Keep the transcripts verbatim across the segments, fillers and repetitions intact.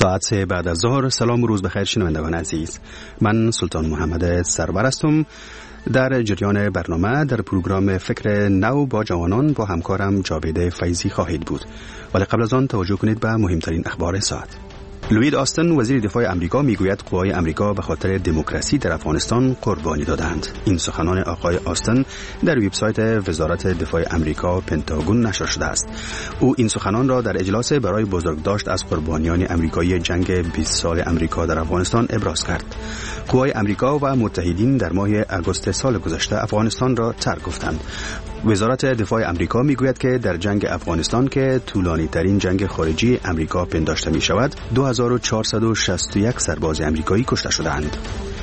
ساعت سه بعد از ظهر. سلام و روز بخیر شنوندگان عزیز. من سلطان محمد سرور هستم. در جریان برنامه در پروگرام فکر نو با جوانان با همکارم جاوید فیضی خواهید بود. ولی قبل از آن توجه کنید به مهمترین اخبار ساعت. لوید آستن وزیر دفاع امریکا میگوید قوای امریکا به خاطر دموکراسی در افغانستان قربانی دادند. این سخنان آقای آستن در وبسایت وزارت دفاع امریکا پنتاگون نشر شده است. او این سخنان را در اجلاس برای بزرگداشت از قربانیان امریکایی جنگ بیست سال امریکا در افغانستان ابراز کرد. قوای امریکا و متحدین در ماه آگوست سال گذشته افغانستان را ترک گفتند. وزارت دفاع امریکا میگوید که در جنگ افغانستان که طولانی ترین جنگ خارجی امریکا پنداشته می شود دو هزار و چهارصد و شصت و یک سرباز امریکایی کشته شدند.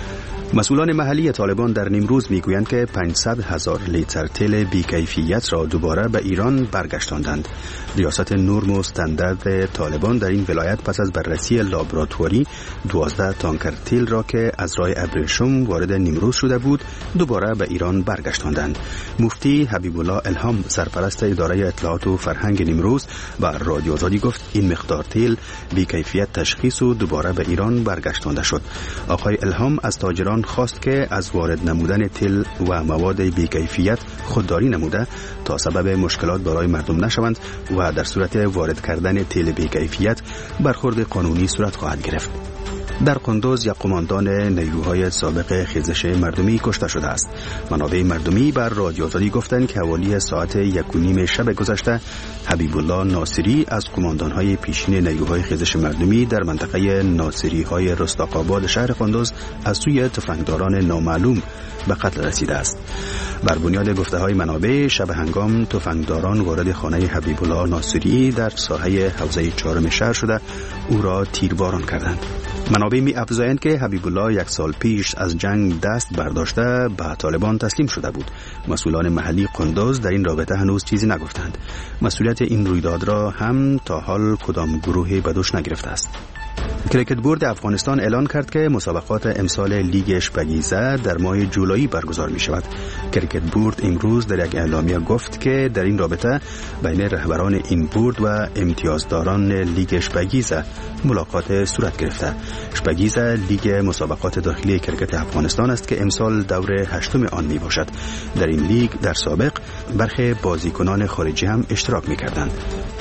مسئولان محلی طالبان در نیمروز میگویند که پانصد هزار لیتر تیل بی‌کیفیت را دوباره به ایران برگشتاندند. ریاست نرم و استاندارد طالبان در این ولایت پس از بررسی لابراتواری دوازده تانکر تیل را که از راه ابریشم وارد نیمروز شده بود دوباره به ایران برگشتاندند. مفتی حبیب الله الهام سرپرست اداره اطلاعات و فرهنگ نیمروز به رادیو آزادی گفت این مقدار تیل بی‌کیفیت تشخیص و دوباره به ایران برگشتانده شد. آقای الهام از تاجران خواست که از وارد نمودن تیل و مواد بی‌کیفیت خودداری نموده تا سبب مشکلات برای مردم نشوند و در صورت وارد کردن تیل بی‌کیفیت برخورد قانونی صورت خواهد گرفت. در قندوز یک قماندان نیروهای سابق خیزش مردمی کشته شده است. منابع مردمی بر رادیو آزادی گفتند که حوالی ساعت یک و نیم شب گذشته حبیب الله ناصری از قماندانهای پیشین نیروهای خیزش مردمی در منطقه ناصری های رستاق‌آباد شهر قندوز از سوی تفنگداران نامعلوم به قتل رسیده است. بر بنیاد گفته‌های منابع شب هنگام تفنگداران وارد خانه حبیب الله ناصری در ساحه حوزه چهارم شهر شده او را تیرباران کردند. منابع می افزایند که حبیب الله یک سال پیش از جنگ دست برداشته به طالبان تسلیم شده بود. مسئولان محلی قندوز در این رابطه هنوز چیزی نگفتند. مسئولیت این رویداد را هم تا حال کدام گروهی به دوش نگرفته است. کریکت بورد افغانستان اعلان کرد که مسابقات امسال لیگ اشپگیزه در ماه جولای برگزار می شود. کریکت بورد امروز در یک اعلامیه گفت که در این رابطه بین رهبران این بورد و امتیازداران لیگ اشپگیزه ملاقات صورت گرفته. اشپگیزه لیگ مسابقات داخلی کریکت افغانستان است که امسال دور هشتم آن می باشد. در این لیگ در سابق برخی بازیکنان خارجی هم اشتراک می کردند.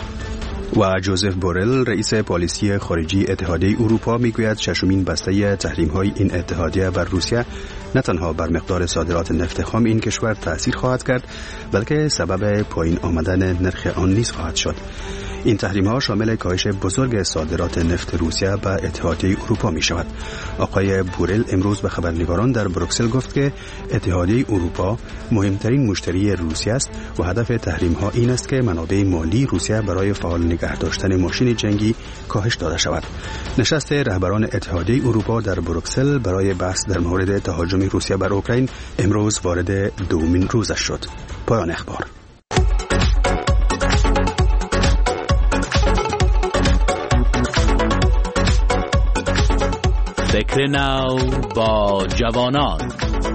و جوزف بورل رئیس پالیسی خارجی اتحادیه اروپا میگوید ششمین بسته تحریم‌های این اتحادیه بر روسیه نه تنها بر مقدار صادرات نفت خام این کشور تأثیر خواهد کرد بلکه سبب پایین آمدن نرخ آن نیز خواهد شد. این تحریم‌ها شامل کاهش بزرگ صادرات نفت روسیه به اتحادیه اروپا می شود. آقای بورل امروز به خبرنگاران در بروکسل گفت که اتحادیه اروپا مهمترین مشتری روسیه است و هدف تحریم‌ها این است که منابع مالی روسیه برای فعال نگه داشتن ماشین جنگی کاهش داده شود. نشست رهبران اتحادیه اروپا در بروکسل برای بحث در مورد تهاجم روسیه بر اوکراین امروز وارد دومین روزش شد. پایان اخبار. فکر نو با جوانان.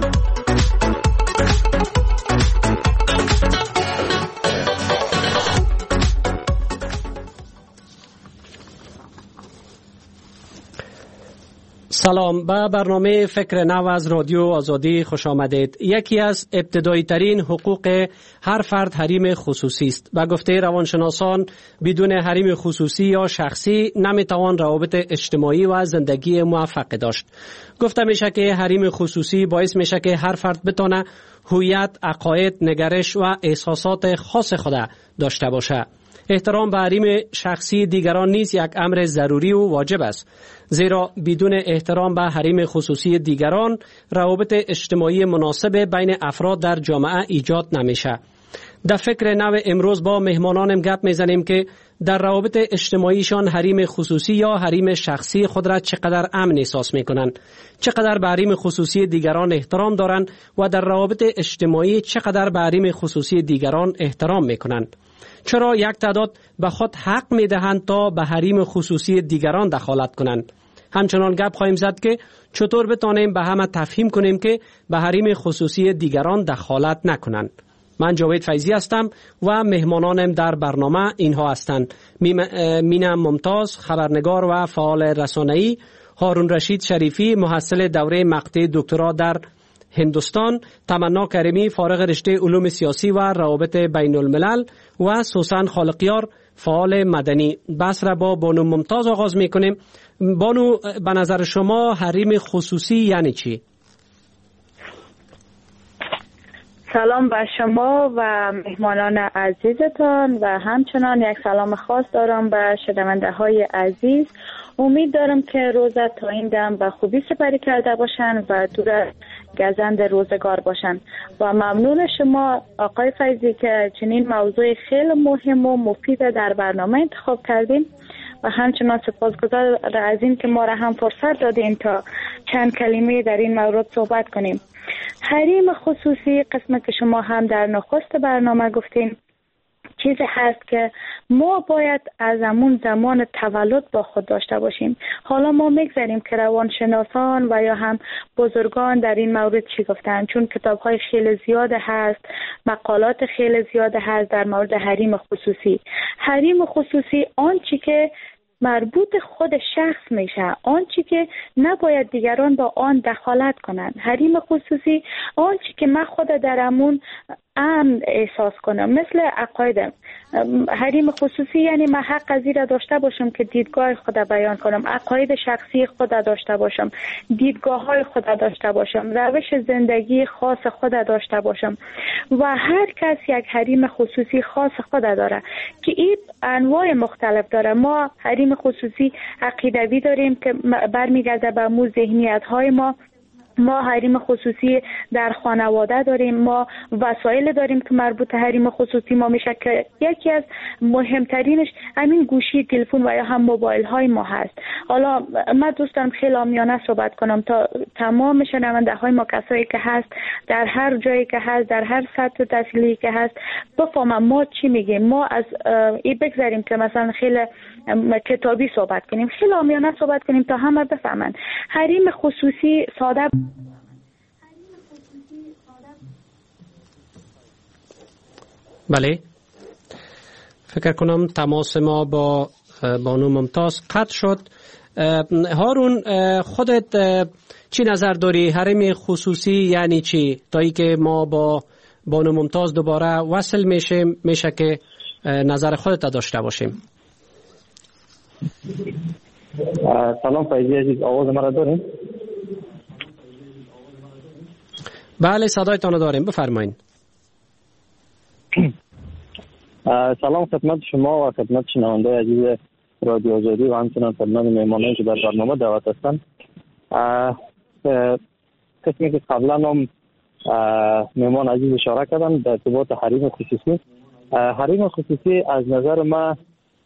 سلام، به برنامه فکر نو از رادیو آزادی خوش آمدید. یکی از ابتدایی ترین حقوق هر فرد حریم خصوصی است. به گفته روانشناسان بدون حریم خصوصی یا شخصی نمیتوان روابط اجتماعی و زندگی موفق داشت. گفته میشه که حریم خصوصی باعث میشه که هر فرد بتونه هویت، عقاید، نگرش و احساسات خاص خود داشته باشه. احترام به حریم شخصی دیگران نیز یک امر ضروری و واجب است، زیرا بدون احترام به حریم خصوصی دیگران روابط اجتماعی مناسب بین افراد در جامعه ایجاد نمیشه. در فکر نو امروز با مهمانانم گپ میزنیم که در روابط اجتماعیشان حریم خصوصی یا حریم شخصی خود را چقدر امن احساس میکنند، چقدر به حریم خصوصی دیگران احترام دارند و در روابط اجتماعی چقدر به حریم خصوصی دیگران احترام میکنند. چرا یک تعداد به خود حق میدهند تا به حریم خصوصی دیگران دخالت کنند؟ همچنان گپ خواهیم زد که چطور بتانیم به همه تفهیم کنیم که به حریم خصوصی دیگران دخالت نکنند. من جاوید فیضی هستم و مهمانانم در برنامه اینها هستند: مینا ممتاز، خبرنگار و فعال رسانه‌ای; هارون رشید شریفی، محصل دوره مقطع دکترا در هندوستان; تمنا کریمی، فارغ رشته علوم سیاسی و روابط بین الملل; و سوسن خالقیار، فعال مدنی. بحث را با بانو ممتاز آغاز میکنیم. بانو، به نظر شما حریم خصوصی یعنی چی؟ سلام به شما و مهمانان عزیزتان و همچنان یک سلام خاص دارم به شنونده های عزیز. امید دارم که روزت تا این دم به خوبی سپری کرده باشن و دور از گزند روزگار باشن و ممنون شما آقای فیضی که چنین موضوع خیلی مهم و مفید در برنامه انتخاب کردین و همچنان سپاسگزار از این که ما را هم فرصت دادین تا چند کلمه در این مورد صحبت کنیم. حریم خصوصی، قسمت که شما هم در نخست برنامه گفتین، چیزی هست که ما باید از همون زمان تولد با خود داشته باشیم. حالا ما میگذاریم که روانشناسان و یا هم بزرگان در این مورد چی گفتن، چون کتاب‌های خیلی زیاده هست، مقالات خیلی زیاده هست در مورد حریم خصوصی. حریم خصوصی آنچه که مربوط خود شخص میشه، آنچه که نباید دیگران با آن دخالت کنند. حریم خصوصی آنچه که من خود درمون امن احساس کنم، مثل عقایدم. حریم خصوصی یعنی من حق از این داشته باشم که دیدگاه خود بیان کنم، عقاید شخصی خود داشته باشم، دیدگاه های خود داشته باشم، روش زندگی خاص خود داشته باشم و هر کس یک حریم خصوصی خاص خود داره که این انواع مختلف داره. ما حریم خصوصی عقیدوی داریم که برمیگرده به مو ذهنیت های ما. ما حریم خصوصی در خانواده داریم، ما وسایل داریم که مربوط حریم خصوصی ما میشه که یکی از مهمترینش همین گوشی تلفن و یا هم موبایل های ما هست. حالا من دوست دارم خیلی عامیانه صحبت کنم تا تمام شنونده های ما، کسایی که هست در هر جایی که هست، در هر سطح تحصیلی که هست، بفهمم ما چی میگیم. ما از این بگذاریم که مثلا خیلی کتابی صحبت کنیم، خیلی عامیانه صحبت کنیم تا همه بفهمن. حریم خصوصی ساده بله، فکر کنم تماس ما با بانو ممتاز قطع شد. هارون، خودت چی نظر داری؟ حریم خصوصی یعنی چی؟ تا ای که ما با بانو ممتاز دوباره وصل میشه میشه که نظر خودت داشته باشیم. سلام فیضی عزیز، آواز مرا داریم؟ بله، صدایتان داریم، بفرمایید. سلام خدمت شما و خدمت شنونده عزیز رادیو آزادی و همچنان خدمت مهمانانی که در برنامه دعوت هستند. قسمی که قبلا هم مهمان عزیز اشاره کردن در ارتباط حریم خصوصی. حریم خصوصی از نظر من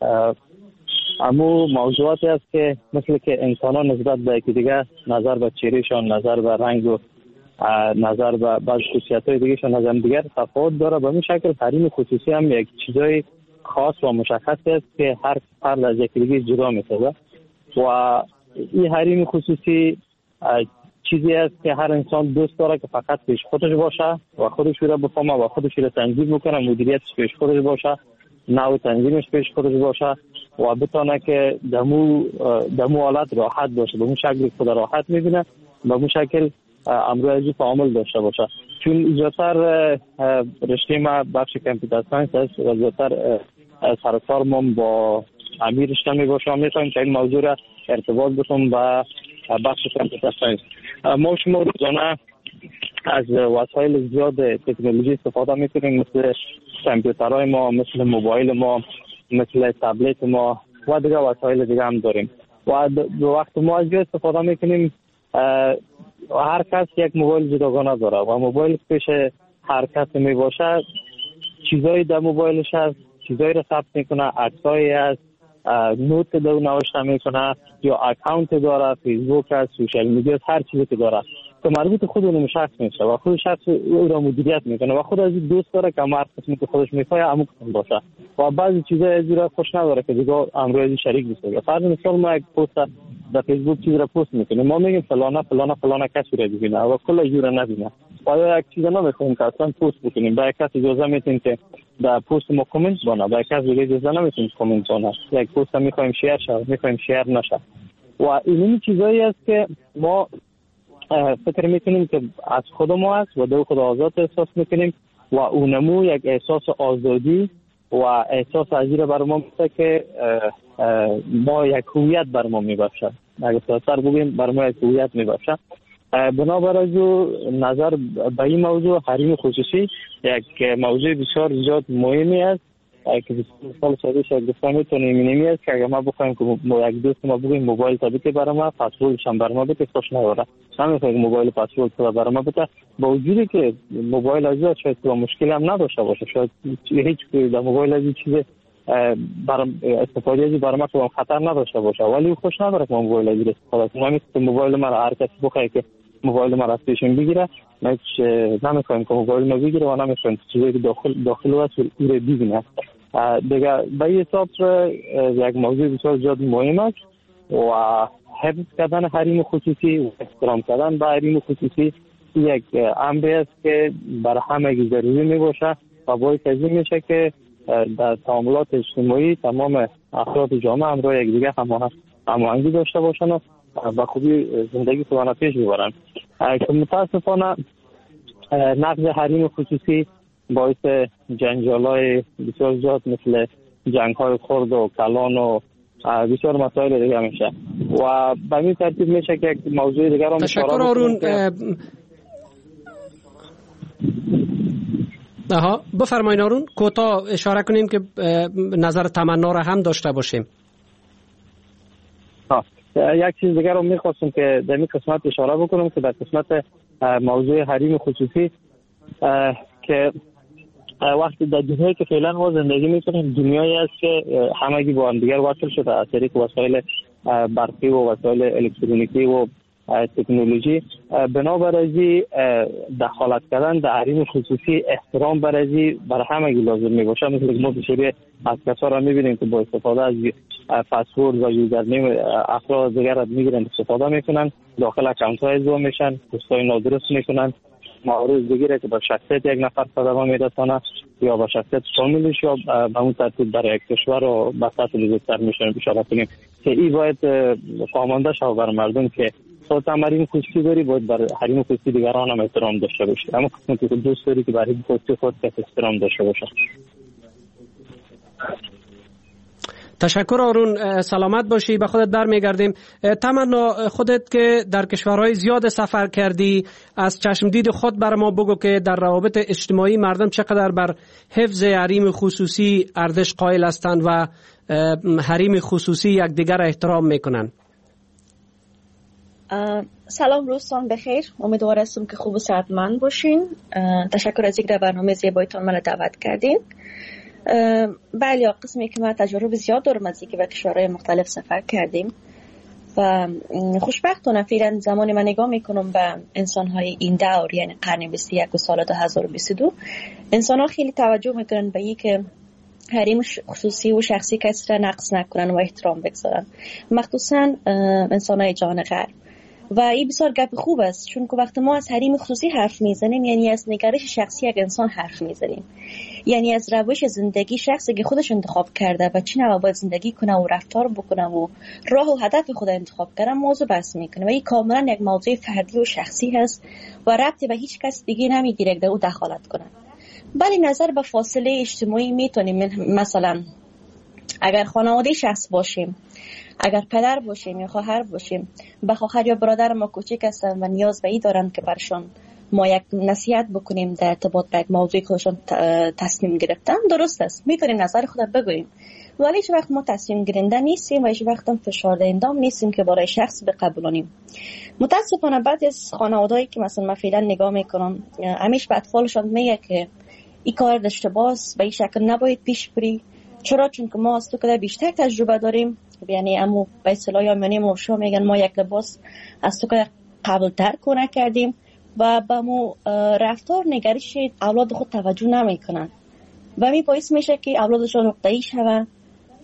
امو موضوعاتی است که مثل که انسانان نسبت به یکی دیگه نظر به چهرهشان، نظر به رنگ و نظر به بعض خصوصیت‌های دیگه‌شان از هم دیگر تفاوت داره. به این شکل حریم خصوصی هم یک چیزای خاص و مشخصی است که هر فرد از یکی دیگه جدا می‌سازه و این حریم خصوصی چیزی است که هر انسان دوست داره که فقط پیش خودش باشه و خودش رو بفهمه و خودش رو تنظیم بکنه، مدیریتش پیش خودش باشه، نوع تنظیمش پیش خودش باشه و بتونه که دمو دمو حالت راحت باشه، به اون شکل خود راحت می‌بینه، به اون شکل امروزی تعامل داشته باشه. چون زیادتر رشته ما بخش کامپیوتر ساینس است و زیادتر سرکار ما با امیر رشته می باشم، میتونم که این موضوع را ارتباط بکنم با بخش کامپیوتر ساینس. ما شما روزانه از وسایل زیاد تکنولوژی استفاده میکنیم، مثل کامپیوترهای ما، مثل موبایل ما، مثل تبلت ما و دیگه وسایل دیگه هم داریم و وقت ما از استفاده میکنیم. هر کس یک موبایل جداگانه داره و موبایل پیش هر کس می باشه، چیزایی در موبایلش هست، چیزایی رو ثبت میکنه، عکسایی هست، نوت دو نوشته میکنه یا اکانت داره، فیسبوک هست، سوشال میدیا، هر چیزی که داره که مربوط خود اون شخص میشه و خود شخص او را مدیریت میکنه و خود از این دوست داره که هر قسمی که خودش میخواد عمو کنه باشه و بعضی چیزا از را خوش نداره که دیگه امروزی شریک بشه. فرض مثال ما یک پست در فیسبوک چیز را پست میکنیم، ما میگیم فلانه فلانه فلانه کسی را ببینه و کل یورا نبینه. آیا یک چیز نمیخوایم که اصلا پست بکنیم؟ با یک کس اجازه میتیم که در پست ما کامنت بانه، با یک کس دیگه اجازه نمیتیم کامنت بانه. یک پست هم میخوایم شیر شد، میخوایم شیر نشه. و این چیزایی است که ما فکر میکنیم که از خود ما است و دو خود آزاد احساس میکنیم و اونمو یک احساس آزادی و احساس عجیره بر ما میشه که ما یک هویت بر ما میبخشه. اگه سر بگیم بر ما یک هویت میبخشه. بنابراین نظر به این موضوع حریم خصوصی یک موضوع بسیار زیاد مهمی است که مثال سادهش گفتم میتونیم اینمی است که اگه ما بخوایم که یک دوست ما بگیم موبایل تا بده برای ما، پسوردش هم برای ما بده، خوش نداره. نمیخوایم موبایل پسورد تو برای ما بده، با وجودی که موبایل از شاید با مشکل هم نداشته باشه، شاید هیچ در موبایل از چیز برام استفاده ازی برای ما که خطر نداشته باشه، ولی خوش نداره که موبایل از استفاده کنم. مثل موبایل ما هر کسی بخواد که موبایل ما را از پیشم بگیره، ما نمیخوایم که موبایل ما بگیره و نمیخوایم چیزی که داخل داخل و رو ببینه. دیگه به این حساب یک موضوع بسیار زیاد مهم است و حفظ کردن حریم خصوصی و احترام کردن به حریم خصوصی یک امری است که برای همه ضروری میباشه و باعث از این میشه که در تعاملات اجتماعی تمام افراد جامعه همراه یکدیگر هماهنگی داشته باشند و با خوبی زندگی خودشان پیش ببرند. که متاسفانه نقض حریم خصوصی باعث جنجال‌های بسیار زیاد مثل جنگ‌های خرد و کلان و بسیار مسائل دیگه میشه و به این ترتیب میشه که یک موضوع دیگر رو تشکر آرون. آها بفرمایید آرون، کوتاه اشاره کنیم که نظر تمنا را هم داشته باشیم. ها یک چیز دیگر رو میخواستم که در این قسمت اشاره بکنم که در قسمت موضوع حریم خصوصی که وقتی در دنیایی که فعلا ما زندگی میکنیم دنیایی است که همگی با هم دیگر وصل شده از طریق وسایل برقی و وسایل الکترونیکی و تکنولوژی. بنابراین دخالت کردن در حریم خصوصی احترام برای برای همگی لازم میباشه. مثل که ما بسیاری از کسا را میبینیم که با استفاده از پسورد و یوزرنیم افراد دیگر را میگیرن استفاده میکنن، داخل اکانت های ازوا میشن، پستای نادرست میکنن، معروض بگیره که با شخصیت یک نفر صدمه میرسانه یا با شخصیت فامیلش یا به اون ترتیب برای یک کشور و به سطح بزرگتر میشن بشاره کنیم که این باید فهمانده شود بر مردم که خودت هم حریم خصوصی داری، باید بر حریم خصوصی دیگران هم احترام داشته باشی. اما قسمتی که دوست داری که بر حریم خصوصی خودت احترام داشته باشه. تشکر آرون، سلامت باشی، به خودت برمیگردیم. تمنا خودت که در کشورهای زیاد سفر کردی از چشم دید خود بر ما بگو که در روابط اجتماعی مردم چقدر بر حفظ حریم خصوصی ارزش قائل هستند و حریم خصوصی یکدیگر احترام میکنن. سلام، روزتان بخیر. امیدوار هستم که خوب و صحتمند باشین. تشکر از اینکه در برنامه زیبایتان منو دعوت کردین. بله، قسمی که من تجربه زیاد دارم از اینکه به کشورهای مختلف سفر کردیم و خوشبختانه فعلا زمانی من نگاه میکنم به انسان‌های این دور، یعنی قرن بیست و یک و سال دو هزار و بیست و دو، انسان‌ها خیلی توجه میکنن به اینکه حریم خصوصی و شخصی کسی را نقص نکنن و احترام بگذارن، مخصوصا انسان‌های جهان غرب. و این بسیار گپ خوب است، چون که وقتی ما از حریم خصوصی حرف میزنیم یعنی از نگرش شخصی یک انسان حرف میزنیم، یعنی از روش زندگی شخصی که خودش انتخاب کرده و چی نوع باید زندگی کنه و رفتار بکنه و راه و هدف خود انتخاب کرده موضوع بحث میکنه و این کاملا یک موضوع فردی و شخصی هست و ربطی به هیچ کس دیگه نمیگیره که در او دخالت کنه. ولی نظر به فاصله اجتماعی میتونیم، مثلا اگر خانواده شخص باشیم، اگر پدر باشیم یا خواهر باشیم، به خواهر یا برادر ما کوچک هستن و نیاز به این دارن که برشون ما یک نصیحت بکنیم در ارتباط با یک موضوعی که خودشون تصمیم گرفتن، درست است، میتونیم نظر خود بگوییم. ولی هیچ وقت ما تصمیم گیرنده نیستیم و هیچ وقت هم فشار دهنده نیستیم که برای شخص بقبولانیم. متاسفانه بعضی از خانواده‌ای که مثلا من فعلا نگاه میکنم همیشه به اطفالشون میگه که این کار اشتباهه، به این شکل نباید پیش بری. چرا؟ چون که ما از تو که بیشتر تجربه داریم، یعنی امو به اصطلاح یعنی ما شما میگن ما یک لباس از تو که قبل تر کنه کردیم و به مو رفتار نگرش اولاد خود توجه نمیکنن و می باعث میشه که اولادشون نقطه‌ای شون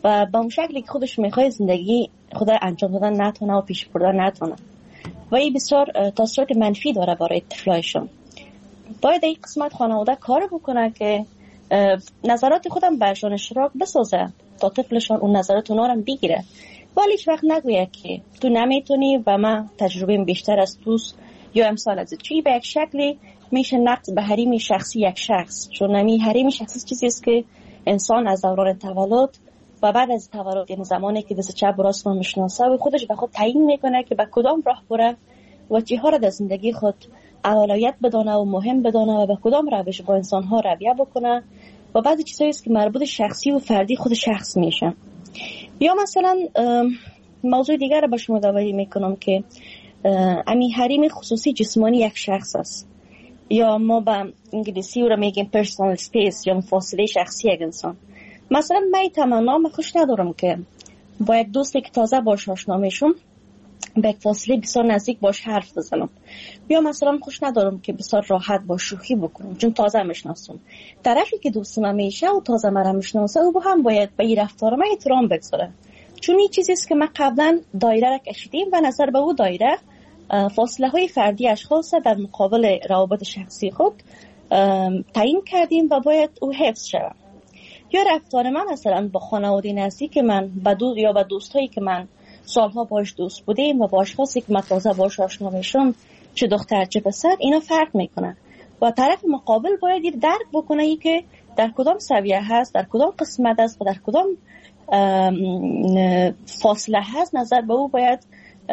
و به اون شکلی که خودش میخواد زندگی خود انجام دادن نتونه و پیش بردن نتونه و این بسیار تاثیرات منفی داره برای طفلایشون. باید این قسمت خانواده کار بکنه که نظرات خودم برشان اشتراک بسازه تا طفلشان اون نظرات اونا رو بگیره، ولی هیچ وقت نگویه که تو نمیتونی و من تجربه بیشتر از توست یا امثال از چی. به یک شکلی میشه نقد به حریم شخصی یک شخص، چون نمی حریم شخصی چیزی است که انسان از دوران تولد و بعد از تولد، یعنی زمانی که دست چپ راست میشناسه و خودش به خود تعیین میکنه که به کدام راه بره و چیها را در زندگی خود اولویت بدانه و مهم بدانه و به کدام روش با انسان ها رویه بکنه و بعضی چیزایی است که مربوط شخصی و فردی خود شخص میشه. یا مثلا موضوع دیگر را به شما دعوت میکنم که امی حریم خصوصی جسمانی یک شخص است، یا ما به انگلیسی رو میگیم personal space یا فاصله شخصی یک انسان. مثلا من تمنا من خوش ندارم که با یک دوستی که تازه باش آشنا میشم به یک فاصله بسیار نزدیک باش حرف بزنم، یا مثلا خوش ندارم که بسیار راحت با شوخی بکنم چون تازه میشناسم. طرفی که دوستم میشه و تازه مرا میشناسه او هم باید به این رفتار من احترام بگذاره، چون این چیزی است که ما قبلا دایره را کشیدیم و نظر به او دایره فاصله های فردی اشخاص در مقابل روابط شخصی خود تعیین کردیم و باید او حفظ شود. یا رفتار من مثلا با خانواده نزدیک من با دو یا با دوستایی که من سالها باش دوست بودیم و با اشخاصی که من تازه باش آشنا میشم، چه دختر چه پسر، اینا فرق میکنه و طرف مقابل باید دیر درک بکنه ای که در کدام سویه هست، در کدام قسمت است و در کدام فاصله هست. نظر به او باید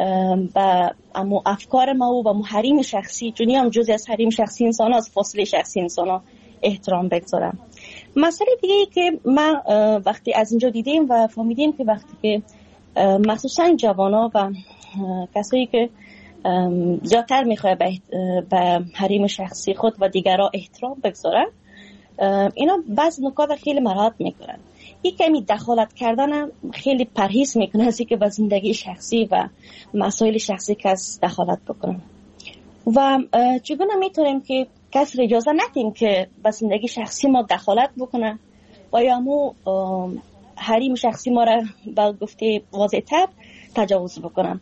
با افکار ما و با حریم شخصی، چون هم جزئی از حریم شخصی انسان ها، از فاصله شخصی انسان ها احترام بگذارم. مسئله دیگه ای که من وقتی از اینجا دیدیم و فهمیدیم که وقتی که مخصوصا جوانا و کسایی که زیادتر میخواه به حریم شخصی خود و دیگرها احترام بگذارن، اینا بعض نکات خیلی مراعات میکنن. یک کمی دخالت کردن خیلی پرهیز میکنه از اینکه به زندگی شخصی و مسائل شخصی کس دخالت بکنن و چگونه میتونیم که کس را اجازه ندیم که به زندگی شخصی ما دخالت بکنه و یا مو حریم شخصی ما را به گفته واضح‌تر تجاوز بکنن.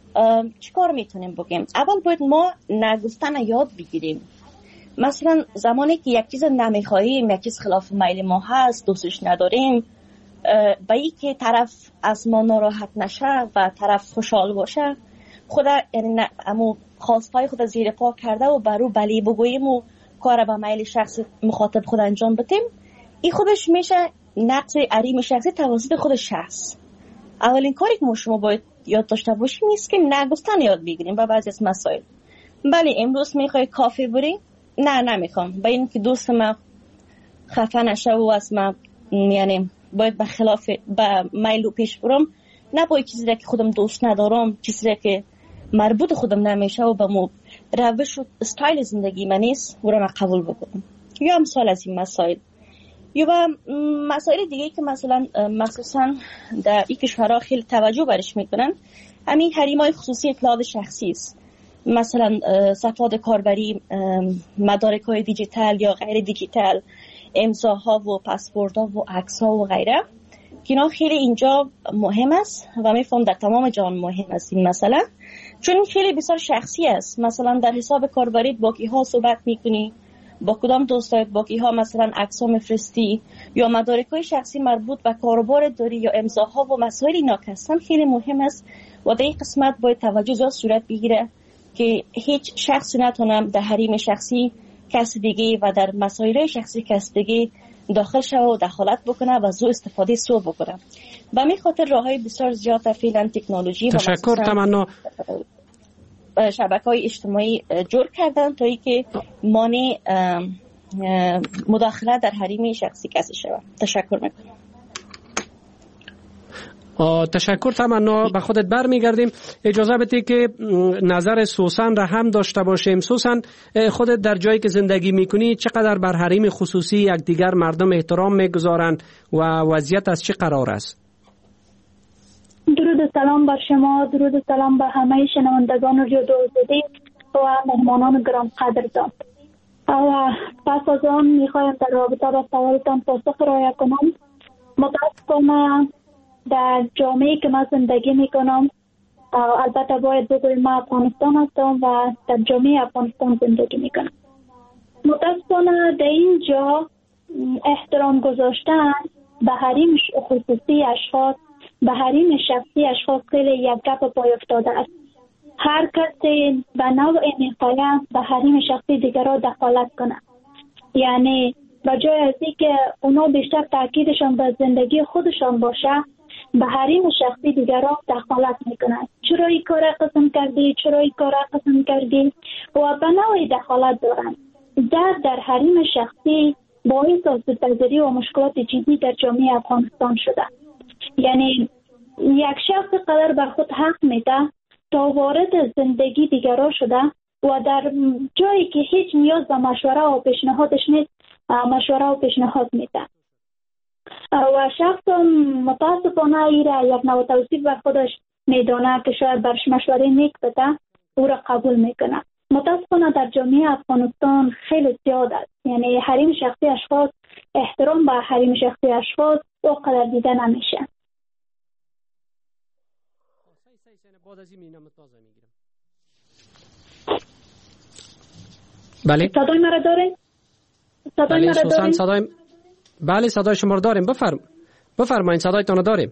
چیکار میتونیم بگیم؟ اول باید ما نگفتن یاد بگیریم. مثلا زمانی که یک چیز نمیخواهیم، یک چیز خلاف میل ما هست، دوستش نداریم، با ای که طرف از ما ناراحت نشه و طرف خوشحال باشه، خود یعنی امو خواستهای خود زیر پا کرده و برو بلی بگوییم و کار با میل شخص مخاطب خود انجام بدیم، این خودش میشه نقض حریم شخصی توسط خود شخص. اولین کاری که ما شما باید یاد داشته باشیم نیست که نگفتن یاد بگیریم با بعضی از مسائل. بله امروز میخوای کافی بریم؟ نه نمیخوام، با این که دوست ما خفه نشه و از ما یعنی باید به خلاف به میل پیش برم، نه باید چیزی را که خودم دوست ندارم، چیزی را که مربوط خودم نمیشه و به مو روش و استایل زندگی من نیست و را قبول بکنم. یا امثال از این مسائل. یا با مسائل دیگه که مثلا مخصوصا در این کشورها خیلی توجه برش میکنن، همین حریم‌های خصوصی اطلاعات شخصی است. مثلا صفحات کاربری، مدارک‌های دیجیتال یا غیر دیجیتال، امضاها و پسوردها و عکس‌ها و غیره، که اینا خیلی اینجا مهم است و میفهم در تمام جهان مهم است این مسئله، چون این خیلی بسیار شخصی است. مثلا در حساب کاربری با کیها صحبت میکنی، با کدام دوستات با کیها مثلا عکس‌ها میفرستی، یا مدارک‌های شخصی مربوط به کاروبار داری یا امضاها و مسائل اینا هستن، خیلی مهم است و در این قسمت باید توجه زیاد صورت بگیره که هیچ شخصی نتونه در حریم شخصی کس دیگه و در مسائل شخصی کس دیگه داخل شوه و دخالت بکنه و زو استفاده سو بکنه. به همین خاطر راههای بسیار زیاد فعلا تکنولوژی تشکر و تمنا شبکه‌های اجتماعی جور کردن تا اینکه مانع مداخله در حریم شخصی کسی شود. تشکر میکنم. تشکر تمنا. به خودت برمیگردیم. اجازه بده که نظر سوسن را هم داشته باشیم. سوسن، خودت در جایی که زندگی میکنی چقدر بر حریم خصوصی یکدیگر مردم احترام میگذارند و وضعیت از چه قرار است؟ درود و سلام بر شما، درود و سلام به همه شنوندگان رادیو آزادی و مهمانان گران قدردان. و پس از آن میخوایم در رابطه با سوالتان پاسخ ارائه کنم. متاسفانه در جامعه که من زندگی میکنم، البته باید بگویم من افغانستان هستم و در جامعه افغانستان زندگی میکنم. متاسفانه در اینجا احترام گذاشتن به حریم خصوصی اشخاص، به حریم شخصی اشخاص خیلی یک گپ پای افتاده است. هر کسی به نوع میخواهد به حریم شخصی دیگران دخالت کنه. یعنی به جای از اینکه اونا بیشتر تاکیدشان به زندگی خودشان باشه، به حریم شخصی دیگران دخالت میکنن. چرا این کار قسم کردی؟ چرا این کار قسم کردی؟ و به نوعی دخالت دارن. در در حریم شخصی باعث آسیب‌پذیری و مشکلات جدی در جامعه افغانستان شده. یعنی یک شخص قدر بر خود حق میده تا وارد زندگی دیگران شده و در جایی که هیچ نیاز به مشوره و پیشنهادش نیست مشوره و پیشنهاد میده و شخص متاسفانه ایره یک نوع توصیف بر خودش میدانه که شاید برش مشوره نیک بده او را قبول میکنه. متاسفانه در جامعه افغانستان خیلی زیاد است. یعنی حریم شخصی اشخاص، احترام به حریم شخصی اشخاص او قدر دیده نمیشه. بله. صدای مرا دارین؟ صدای بله مرا دارین؟ صدای بله صدای شما رو داریم. بفرم بفرمایید صدایتون رو داریم.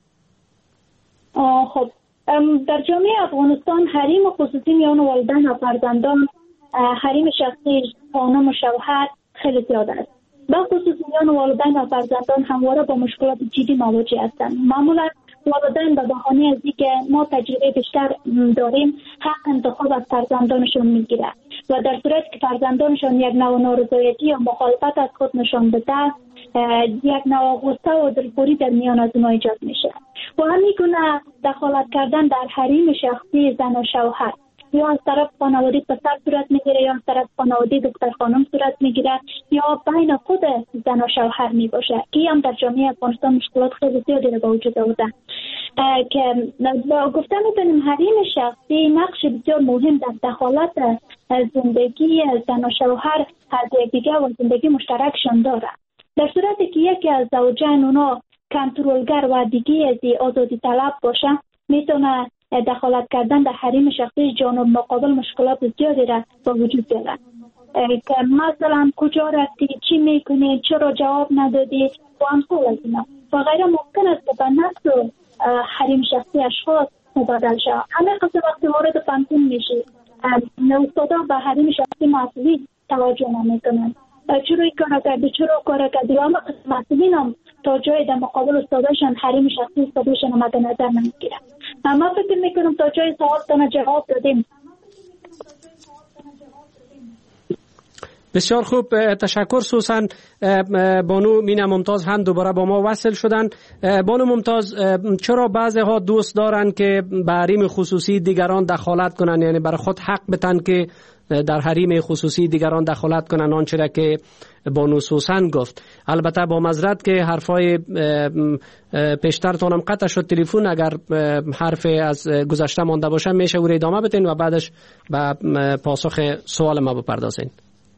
آه خب در جامعه افغانستان حریم خصوصی میان والدین و فرزندان، حریم شخصی خانم و شوهر خیلی زیاد است. به خصوص میان والدین و فرزندان همواره با مشکلات جدی مواجه هستند. معمولا والدین به بهانه از اینکه ما تجربه بیشتر داریم حق انتخاب از فرزندانشون میگیره و در صورتی که فرزندانشون یک نوع نارضایتی یا مخالفت از خود نشان بده، یک نوع غصه و دلخوری در میان از اونها ایجاد میشه و همین گونه دخالت کردن در حریم شخصی زن و شوهر یا از طرف خانواده پسر صورت میگیره یا از طرف خانواده دختر خانم صورت میگیره یا بین خود زن و شوهر میباشه که هم در جامعه افغانستان مشکلات خیلی زیادی رو به وجود آورده که گفته میتونیم حریم شخصی نقش بسیار مهم در دخالت زندگی زن و شوهر از یکدیگر و زندگی مشترکشان داره. در صورتی که یکی از زوجین اونا کنترلگر و دیگه از آزادی طلب باشه میتونه دخالت کردن در حریم شخصی جانب مقابل مشکلات زیادی را با وجود بیاره که مثلا کجا رفتی، چی میکنی، چرا جواب ندادی و امثال از اینا و غیر ممکن است که به نفس و حریم شخصی اشخاص مبادل شود. همه قصه وقتی وارد فنتون میشی استادا به حریم شخصی مسئولی توجه نمیکنن، چرا این کار کردی، چرا کار کردی و همه قسم مسئولین هم تا جای در مقابل استاداشان حریم شخصی استاداشان هم مد نظر نمیگیره. ما فکر میکنم تا جای سوالتان جواب دادیم. بسیار خوب، تشکر. سوسن بانو مینا ممتاز هم دوباره با ما وصل شدن. بانو ممتاز، چرا بعضی ها دوست دارن که به حریم خصوصی دیگران دخالت کنن، یعنی برای خود حق بتن که در حریم خصوصی دیگران دخالت کنن آنچه را که بانو سوسن گفت؟ البته با معذرت که حرفای پیشترتانم قطع شد تلفن، اگر حرف از گذشته مانده باشه میشه او را ادامه بدین و بعدش به پاسخ سوال ما بپردازین.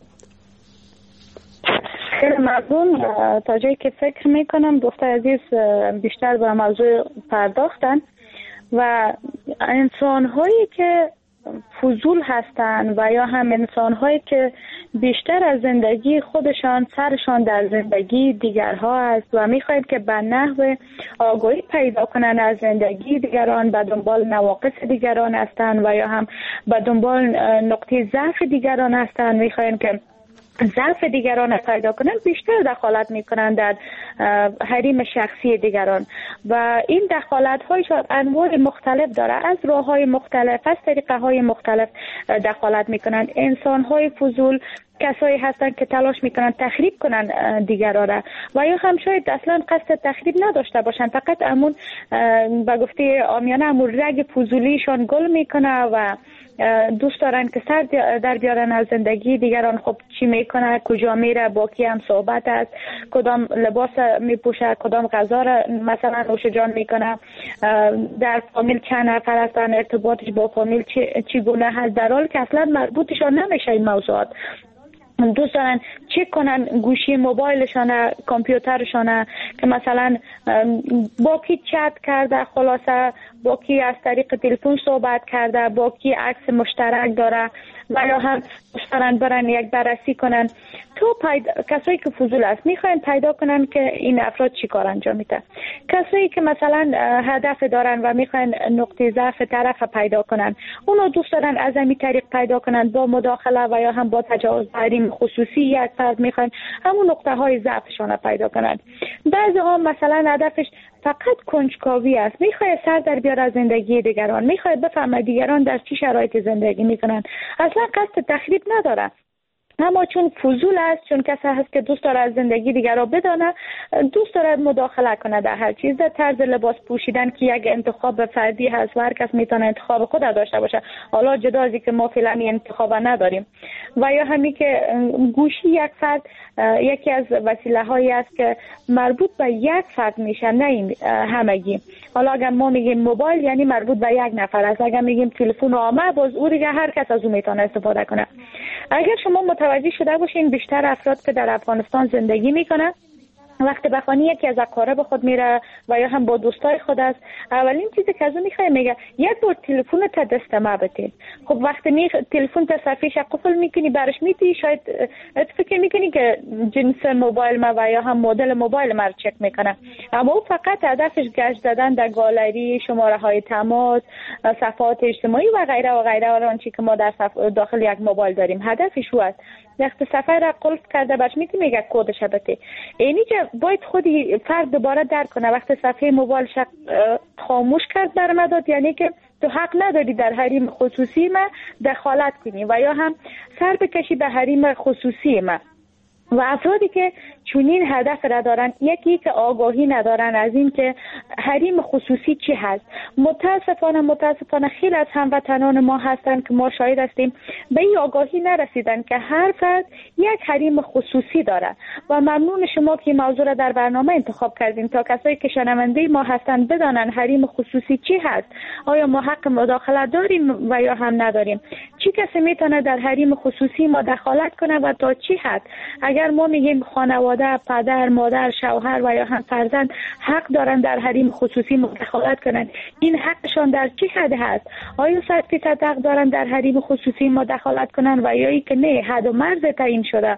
خیلی ممنون. تا جایی که فکر میکنم دوست عزیز بیشتر به موضوع پرداختن و انسان هایی که فضول هستند و یا هم انسان هایی که بیشتر از زندگی خودشان سرشان در زندگی دیگرها است و میخواهید که به نحو آگاهی پیدا کنند از زندگی دیگران، به دنبال نواقص دیگران هستند و یا هم به دنبال نقطه ضعف دیگران هستند، میخواهید که ضعف دیگران پیدا کنن، بیشتر دخالت میکنن در حریم شخصی دیگران و این دخالت های شاید انواع مختلف داره، از راه های مختلف، از طریقه های مختلف دخالت میکنن. انسان های فضول کسایی هستند که تلاش میکنن تخریب کنن دیگران را و یا هم شاید اصلا قصد تخریب نداشته باشن، فقط امون به گفته عامیانه امون رگ فضولیشان گل میکنه و دوست دارن که سر در بیارن از زندگی دیگران. خب چی میکنه، کجا میره، با کی هم صحبت است، کدام لباس میپوشه، کدام غذا را مثلا نوش جان میکنه، در فامیل چند نفر هستن، ارتباطش با فامیل چی چگونه هست، در حالی که اصلا مربوطشان نمیشه این موضوعات. دوست دارن چک کنن گوشی موبایلشانه، کامپیوترشانه، که مثلا با کی چت کرده، خلاصه با کی از طریق تلفن صحبت کرده، با کی عکس مشترک داره، و یا هم دوست دارن برن یک بررسی کنن. تو پیدا... کسایی که فضول است میخواین پیدا کنن که این افراد چی کار انجام میده. کسایی که مثلا هدف دارن و میخواین نقطه ضعف طرف پیدا کنن، اونو دوست دارن از همین طریق پیدا کنن، با مداخله و یا هم با تجاوز حریم خصوصی یک فرد میخواین همون نقطه های ضعفشون پیدا کنن. بعضی ها مثلا هدفش فقط کنجکاوی است، میخواد سر در بیاره از زندگی دیگران، میخواد بفهمه دیگران در چه شرایط زندگی میکنن، اصلا قصد تخریب نداره، اما چون فضول است، چون کسی هست که دوست داره از زندگی دیگر را بدانه، دوست داره مداخله کنه در هر چیز، در طرز لباس پوشیدن که یک انتخاب فردی هست و هر کس میتونه انتخاب خود داشته باشه، حالا جدا از اینکه ما فعلا این انتخاب نداریم. و یا همین که گوشی یک فرد یکی از وسیله هایی است که مربوط به یک فرد میشه، نه این همگی. حالا اگر ما میگیم موبایل یعنی مربوط به یک نفر است، اگر میگیم تلفن عامه باز او دیگه هر کس از اون میتونه استفاده کنه. اگر شما متوجه شده باشین بیشتر افراد که در افغانستان زندگی میکنن وقتی به خانه یکی از اقارب خود میره و یا هم با دوستای خود است، اولین چیزی که از اون میخواد میگه یک بار تلفن تا دست ما بده. خب وقتی می تلفن تا صفحه‌اش قفل میکنی برش میتی، شاید فکر میکنی که جنس موبایل ما و یا هم مدل موبایل ما رو چک میکنه، اما او فقط هدفش گشت زدن در گالری، شماره های تماس، صفحات اجتماعی و غیره و غیره و آنچه که ما در داخل یک موبایل داریم، هدفش او است. وقتی صفحه را قلف کرده باش میتی میگه کدش بده. اینی که باید خودی فرد دوباره درک کنه وقتی صفحه موبایل شق خاموش کرد برام داد، یعنی که تو حق نداری در حریم خصوصی ما دخالت کنی و یا هم سر بکشی به حریم خصوصی ما. و افرادی که چونین هدف را دارن، یکی که آگاهی ندارن از این که حریم خصوصی چی هست. متاسفانه متاسفانه خیلی از هموطنان ما هستن که ما شاهد هستیم به این آگاهی نرسیدن که هر فرد یک حریم خصوصی داره. و ممنون شما که موضوع را در برنامه انتخاب کردین تا کسایی که شنونده ما هستن بدانن حریم خصوصی چی هست. آیا ما حق مداخله داریم و یا هم نداریم؟ چی کسی میتونه در حریم خصوصی ما دخالت کنه و تا چی حد؟ اگر ما میگیم خانواده، پدر، مادر، شوهر و یا هم فرزند حق دارن در حریم خصوصی مداخلت کنن، این حقشان در چه حد هست؟ آیا صد فیصد حق دارن در حریم خصوصی مداخلت کنن و یا ای که نه حد و مرز تعیین شده؟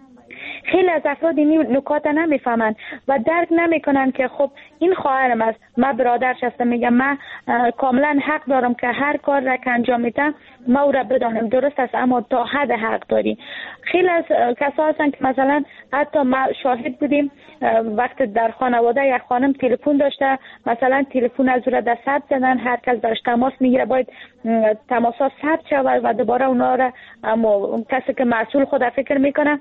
خیلی از افراد این نکات نمیفهمن و درک نمیکنن که خب این خواهرم است، من برادرش هستم، میگم من کاملا حق دارم که هر کار را که انجام میدم ما او را بدانم، درست است، اما تا حد حق داری. خیلی از کسا هستن که مثلا حتی ما شاهد بودیم وقتی در خانواده یک خانم تلفن داشته، مثلا تلفن از او را در ثبت زدن، هر کس داشت تماس میگیره باید تماسا ثبت شود و دوباره اونا را کسی که مسئول خود فکر میکنه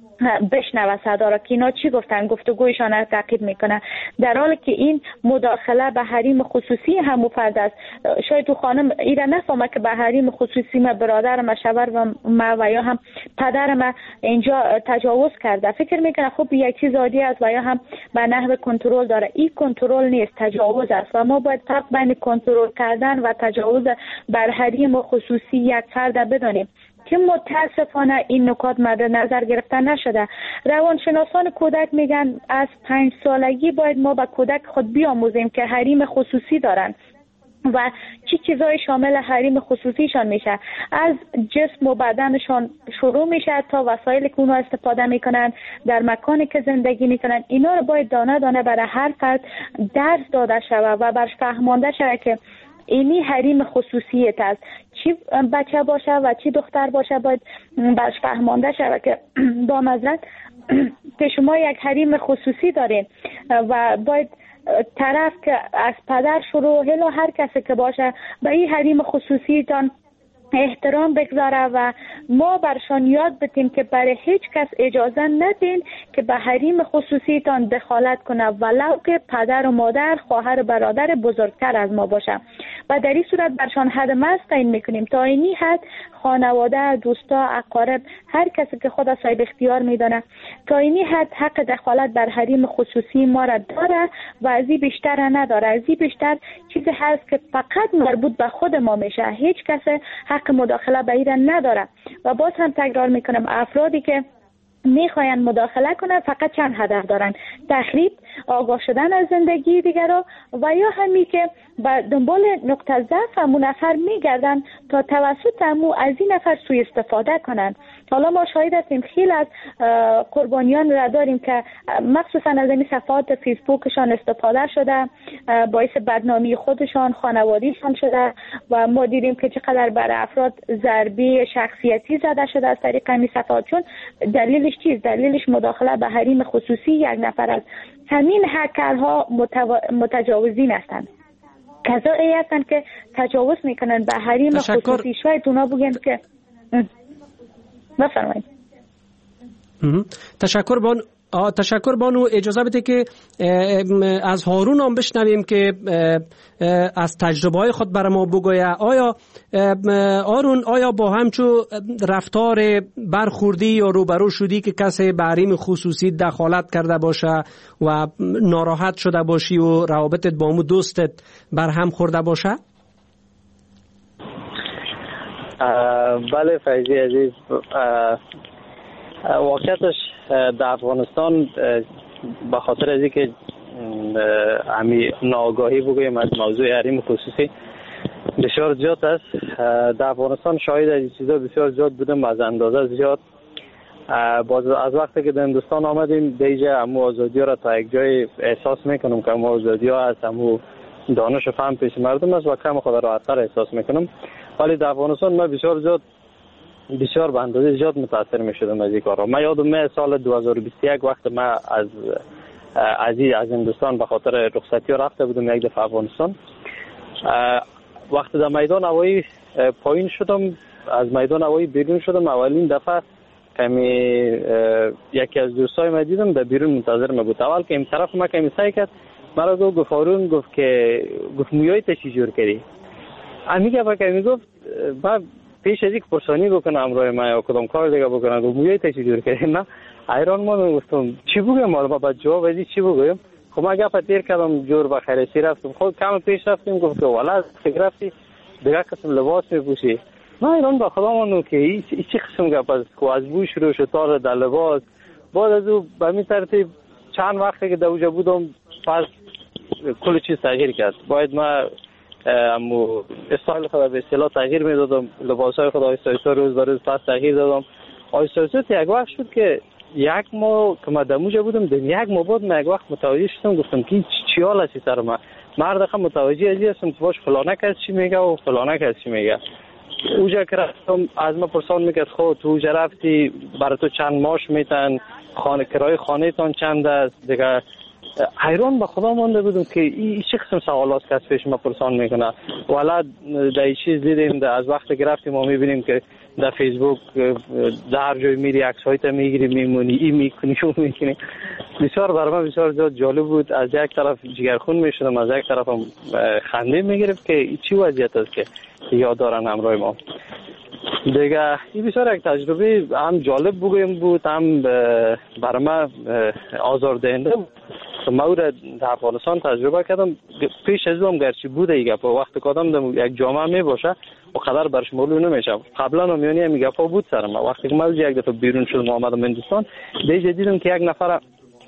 بشنوه صدا را که اینا چی گفتن، گفتگویشان را تعقیب میکنه، در حالی که این مداخله به حریم خصوصی هم فرد است. شاید تو خانم ایره نفهمه که به حریم خصوصی ما برادر ما، شوهر و ما و یا هم پدر ما اینجا تجاوز کرده، فکر میکنه خب یک چیز عادی است و یا هم به نحو کنترل داره. این کنترل نیست، تجاوز است و ما باید فرق بین کنترل کردن و تجاوز بر حریم خصوصی یک فرد بدانیم که متاسفانه این نکات مد نظر گرفته نشده. روانشناسان کودک میگن از پنج سالگی باید ما به کودک خود بیاموزیم که حریم خصوصی دارن و چی چیزای شامل حریم خصوصیشان میشه. از جسم و بدنشان شروع میشه تا وسایلی که اونا استفاده میکنن، در مکانی که زندگی میکنن، اینا رو باید دانه دانه برای هر فرد درس داده شود و برش فهمانده شود که اینی حریم خصوصیت است. چی بچه باشه و چی دختر باشه باید برش فهمانده شود که با معذرت که شما یک حریم خصوصی دارین و باید طرف که از پدر شروع هلا هر کسی که باشه به این حریم خصوصیتان احترام بگذاره و ما برشان یاد بدیم که برای هیچ کس اجازه ندین که به حریم خصوصیتان دخالت کنه، ولو که پدر و مادر، خواهر و برادر بزرگتر از ما باشه. و در این صورت برشان حد مرز تعیین میکنیم. تا اینی حد خانواده، دوستا، اقارب، هر کسی که خود صاحب اختیار میدانه تا اینی حد حق دخالت در حریم خصوصی ما را داره و از این بیشتر نداره. از این بیشتر چیزی هست که فقط مربوط به خود ما میشه. هیچ کس حق مداخله به این نداره. و باز هم تکرار میکنم، افرادی که میخواین مداخله کنن فقط چند هدف دارن: تخریب، آگاه شدن از زندگی دیگران و یا همی که به دنبال نقطه ضعف همون نفر میگردن تا توسط همون از این نفر سوء استفاده کنن. حالا ما شاهد هستیم خیلی از قربانیان را داریم که مخصوصا از این صفحات فیسبوکشان استفاده شده، باعث بدنامی خودشان، خانوادیشان شده و ما دیدیم که چقدر بر افراد ضربه شخصیتی زده شده از طریق این صفحات. چون دلیلش چیست؟ دلیلش مداخله به حریم خصوصی یک نفر است. همین هکرها متو... متجاوزین هستند، کسایی هستند که تجاوز میکنن به حریم تشکر. خصوصی. شاید اونا بگن که بفرمایید. تشکر بانو. آه تشکر بانو. اجازه بده که از هارون هم بشنویم که از تجربه های خود برای ما بگویه. آیا هارون، آیا با همچو رفتار برخوردی یا روبرو شدی که کسی به حریم خصوصی دخالت کرده باشه و ناراحت شده باشی و روابطت با امو دوستت بر هم خورده باشه؟ بله فیضی عزیز، واقعیتش در افغانستان به خاطر از اینکه همی ناآگاهی بگویم از موضوع حریم خصوصی بسیار زیاد است. در افغانستان شاهد از این چیزا بسیار زیاد بودم، از اندازه زیاد. باز از وقتی که در هندوستان آمدیم دیگه همو آزادی ها را تا یک جای احساس میکنم که همو آزادی ها از همو دانش و فهم پیش مردم است و کم خود راحت‌تر احساس میکنم. ولی در افغانستان ما بسیار زیاد بسیار به اندازه زیاد متاثر می شدم از این کارا. من یادم میاد سال دو هزار و بیست و یک وقت ما از از از هندوستان به خاطر رخصتی رفته بودم یک دفعه افغانستان. وقتی در میدان هوایی پایین شدم، از میدان هوایی بیرون شدم، اولین دفعه کمی یکی از دوستای من دیدم در بیرون منتظر من بود. اول که این طرف ما کمی سعی کرد مرا گفت گفت هارون، گفت که گفت مویای تا چی جور کردی؟ امیگه با کمی گفت من پیش از یک پرسانی بکنم امروی ما یا کدام کار دیگه بکنم، گفت مویای تا چی جور کردی؟ من حیران ماندم، گفتم چی بگم؟ ما با جواب ازی چی بگم؟ خب من گپ تیر کردم، جور با خیرسی رفتم. خود کم پیش رفتیم، گفت والا فکر رفتی دیگه قسم لباس میپوشی. من ایران با خدا مانو که این چی قسم گپ است که از بو شروع شد تا در لباس. بعد از او به این ترتیب چند وقتی که در اوجا بودم پس کل چیز تغییر کرد. باید ما امو استایل خود به اصطلاح تغییر میدادم، لباسای خود آیسته آیسته روز به روز پس تغییر دادم. آیسته آیسته یک وقت شد که یک ماه که من در اوجا بودم، در یک ماه بعد من یک وقت متوجه شدم، گفتم که چی حال است سر من. مرد خود متوجه ازی هستم که باش فلانه کس چی میگه و فلانه کس چی میگه. اوجا که رفتم از من پرسان میکرد خود تو اوجا رفتی برای تو چند ماش میتن، خانه کرای خانه تان چند است دیگه. حیران به خدا مانده بودم که این چه قسم سوالات کس پیش ما پرسان میکنه. والا در این چیز دیدیم در از وقت که رفتیم ما میبینیم که در فیسبوک در هر جای میری عکس هایت میگیری میمونی این میکنی اون میکنی. بسیار برای من بسیار زیاد جالب بود. از یک طرف جگرخون میشدم، از یک طرف هم خنده میگرفت که چی وضعیت است که یاد دارن همراه ما دیگه. این بسیار یک تجربه هم جالب بگویم بود، هم برای من آزاردهنده بود. من او را در افغانستان تجربه کردم. پیش از او هم گرچه بوده ای گپا وقتی کادم یک جامعه می باشه و قدر برش معلوم نمیشه. قبلا هم یعنی می گپا بود سر من. وقتی که من یک دفعه بیرون شدم و آمدم هندوستان دیگه دیدم که یک نفر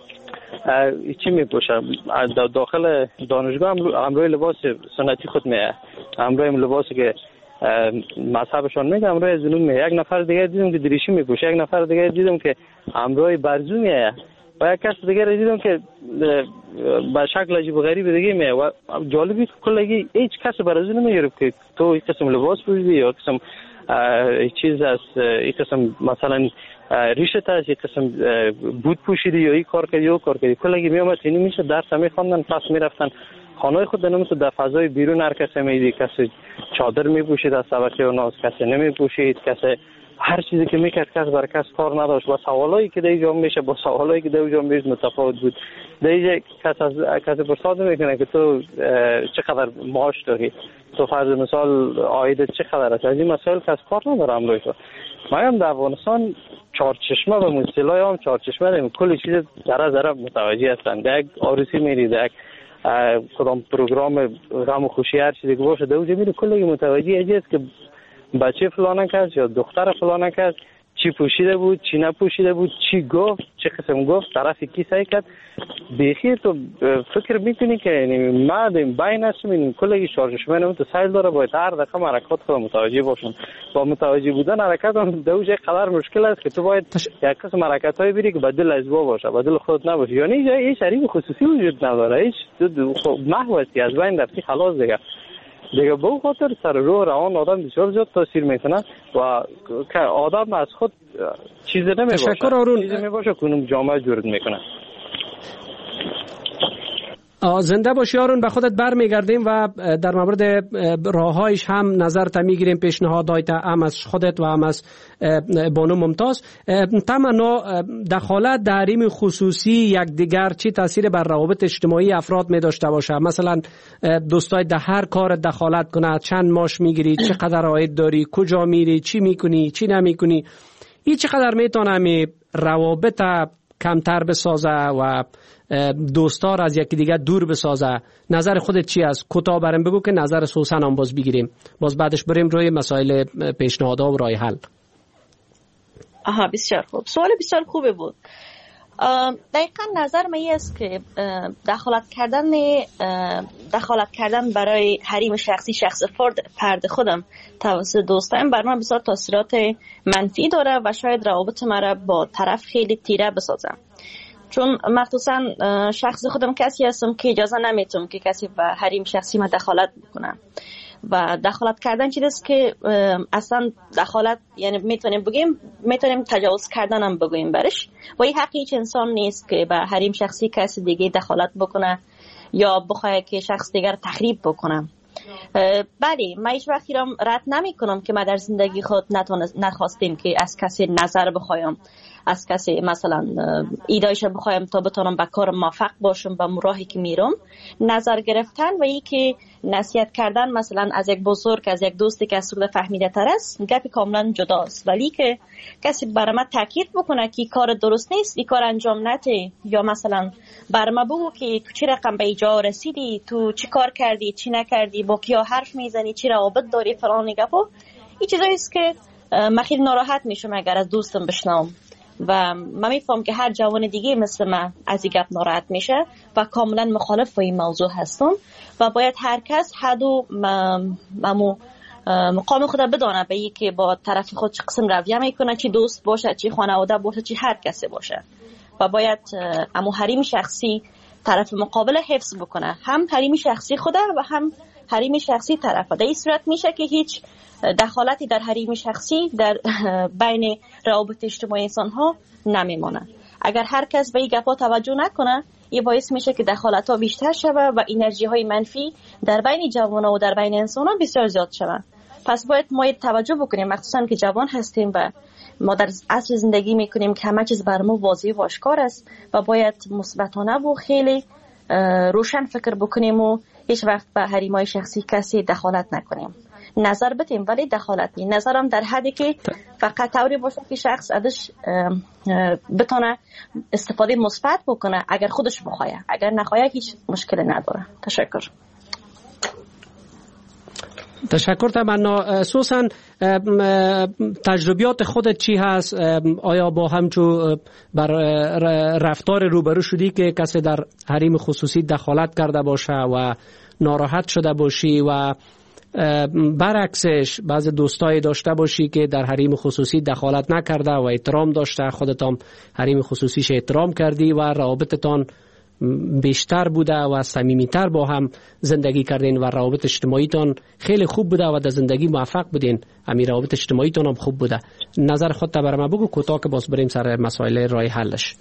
چی می پوشه داخل دانشگاه همراه لباس سنتی خود میه، همراه لباسی که مذهبشان میگه، همراه زنون میه. یک نفر دیگه دیدم که دریشی می پوشه، یک نفر دیگه دیدم که همراه برزو میه و یک کس دیگه را دیدم که به شکل عجیب و غریب دیگه میه. و جالبی که کلگی هیچ کس برازو نمیگرفت که تو این قسم لباس پوشیدی یا قسم چیز است، این قسم مثلا ریشت است، این قسم بود پوشیدی یا این کار کردی یا کار کردی. کلگی میامد اینی میشه درس میخواندن پس میرفتن خانه خود. نمیشه در فضای بیرون هر کسی میدی، کسی چادر میپوشید از طبقه اوناست، کسی نمیپوشید، کسی هر چیزی که میکرد کس برای کس کار نداشت. با سوالایی که دیگه میشه با سوالایی که دیگه میشه متفاوت بود. دیگه کس از کسی پرسان میکنه که تو چقدر معاش داری، تو فرض مثال عایدت چقدر است، از این مسائل کس کار ندارم روی تو. مگم در افغانستان چهار چشمه به مصطلح هم چهار چشمه داریم، کل چیز ذره ذره متوجه هستند. یک عروسی میری، یک کدام پروگرام غم و خوشی هر چیزی که باشه دوجه میری کلی متوجه است که بچه فلان کرد یا دختر فلان کرد، چی پوشیده بود، چی نپوشیده بود، چی گفت، چه قسم گفت، طرف کی سعی کرد. بیخیر تو فکر میکنی که یعنی ما دیم بین هستم، این کلی شارژشمن تو سایل داره، باید هر دقیقه حرکات خود متوجه باشم. با متوجه بودن حرکات هم دوجه قدر مشکل است که تو باید یک قسم حرکت های بری که بدل از با باشه، بدل خود نباشه. یعنی هیچ حریم خصوصی وجود نداره، هیچ محو است از بین رفتی خلاص دیگه. دیگه به خاطر سر رو روان آدم بسیار زیاد تاثیر میکنه و که آدم از خود چیزی نمیباشه، تشکر آرون. چیزی میباشه کنم جامعه جورد میکنه. زنده باشی آرون، به خودت برمیگردیم و در مورد راههایش هم نظر تا میگیریم، پیشنهادات هم از خودت و هم از بانو ممتاز. تمنا دخالت در حریم خصوصی یک دیگر چی تاثیر بر روابط اجتماعی افراد می داشته باشه؟ مثلا دوستای در هر کار دخالت کنه، چند ماش میگیری، چقدر عاید داری، کجا میری، چی میکنی، چی نمیکنی، این چقدر میتونه می روابط کمتر بسازه و دوستار از یکی دیگه دور بسازه؟ نظر خودت چی است؟ کوتاه برام بگو که نظر سوسن هم باز بگیریم، باز بعدش بریم روی مسائل پیشنهادها و راه حل. آها بسیار خوب، سوال بسیار خوبه بود. دقیقا نظر من این است که دخالت کردن دخالت کردن برای حریم شخصی شخص فرد فرد خودم توسط دوستایم بر من بسیار تاثیرات منفی داره و شاید روابط مرا با طرف خیلی تیره بسازم، چون مخصوصا شخص خودم کسی هستم که اجازه نمیتونم که کسی به حریم شخصی ما دخالت بکنه. و دخالت کردن چیزی که اصلا دخالت یعنی میتونیم بگیم میتونیم تجاوز کردن هم بگوییم برش، و این حق هیچ انسان نیست که به حریم شخصی کسی دیگه دخالت بکنه یا بخواه که شخص دیگر تخریب بکنه. بله من هیچ وقتی را رد نمی کنم که ما در زندگی خود نخواستیم که از کسی نظر بخوایم، از کسی مثلا ایدایش بخوایم تا بتونم به کار موفق باشم به راهی که میرم. نظر گرفتن و ای که نصیحت کردن مثلا از یک بزرگ، از یک دوستی که از سود فهمیده تر است، گپی کاملا جداست. ولی که کسی برای من تاکید بکنه که کار درست نیست، این کار انجام نده، یا مثلا برای من بگو که تو چی رقم به ایجا رسیدی، تو چی کار کردی، چی نکردی، با کیا حرف میزنی، چی روابط داری، فلان گپا، این چیزایی است که من خیلی ناراحت میشم اگر از دوستم بشنوم. و من میفهم که هر جوان دیگه مثل من از این گپ ناراحت میشه و کاملا مخالف با این موضوع هستم و باید هر کس حد و ممو مقام خود بدانه به این که با طرف خود چه قسم رویه میکنه، چی دوست باشه، چی خانواده باشه، چی هر کسی باشه، و باید امو حریم شخصی طرف مقابل حفظ بکنه، هم حریم شخصی خوده و هم حریم شخصی طرف. در این صورت میشه که هیچ دخالتی در حریم شخصی در بین روابط اجتماعی انسان ها نمیمانه. اگر هر کس به این گپا توجه نکنه، یه باعث میشه که دخالت ها بیشتر شوه و انرژی های منفی در بین جوان ها و در بین انسان ها بسیار زیاد شوه. پس باید ما توجه بکنیم، مخصوصا که جوان هستیم و ما در عصر زندگی میکنیم که همه چیز بر ما واضح و آشکار است و باید مثبتانه و خیلی روشن فکر بکنیم و هیچ وقت به حریم‌های شخصی کسی دخالت نکنیم. نظر بدیم ولی دخالت نی. نظرم در حدی که فقط طوری باشه که شخص ازش بتونه استفاده مثبت بکنه اگر خودش بخواه، اگر نخواه هیچ مشکلی نداره. تشکر. تشکر تمنا. سوسن تجربیات خودت چی هست؟ آیا با همچو بر رفتار روبرو شدی که کسی در حریم خصوصی دخالت کرده باشه و ناراحت شده باشی و برعکسش بعض دوستایی داشته باشی که در حریم خصوصی دخالت نکرده و احترام داشته، خودت هم حریم خصوصیش احترام کردی و روابطتان بیشتر بوده و صمیمیتر با هم زندگی کردین و روابط اجتماعیتان خیلی خوب بوده و در زندگی موفق بودین، همین روابط اجتماعیتان هم خوب بوده. نظر خودت برای من بگو کوتاه که باز بریم سر مسائل راه حلش.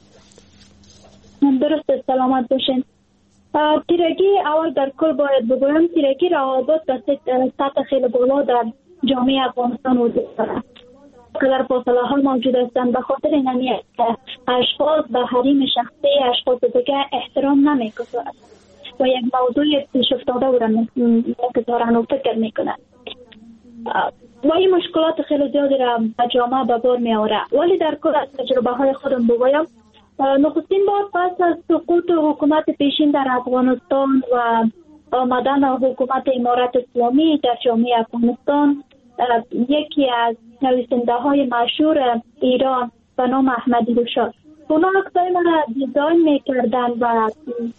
درسته، سلامت باشین. تیرگی اول در کل باید بگویم تیرگی روابط به سطح خیلی بالا در جامعه افغانستان وجود دارد. قدر فاصله ها موجود هستند به خاطر اینمی است که اشخاص به حریم شخصی اشخاص دیگه احترام نمی‌گذارند. و یک موضوع پیش افتاده و را میگذارن و فکر میکنن و این مشکلات خیلی زیادی را به جامعه به بار می آوره. ولی در کل از تجربه های خودم بگویم نخستین بار پس از سقوط حکومت پیشین در افغانستان و آمدن حکومت امارت اسلامی در جامعه افغانستان، یکی از نویسنده های مشهور ایران به نام احمدی روشاد، اونا اکثر من را دیزاین میکردن و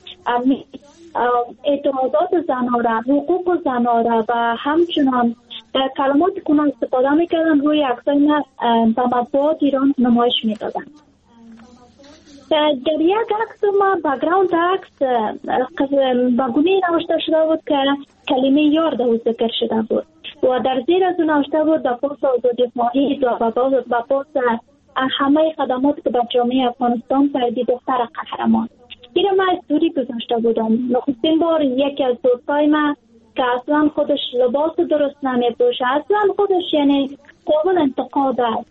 اعتراضات زنها را، حقوق زنها را و همچنان کلمات که اونا استفاده میکردن روی اکثر من به مطبوعات ایران نمایش میدادن. در یک عکس ما بگراوند عکس با گونه نوشته شده بود که کلمه یار در ذکر شده بود و در زیر از نوشته بود به پاس آزادی خواهی و به پاس همه خدمات که به جامعه افغانستان کردی دختر قهرمان. این ما استوری گذاشته بودم. نخستین بار یکی از دوستای من که اصلا خودش لباس درست نمیپوشه، اصلا خودش یعنی قابل انتقاد است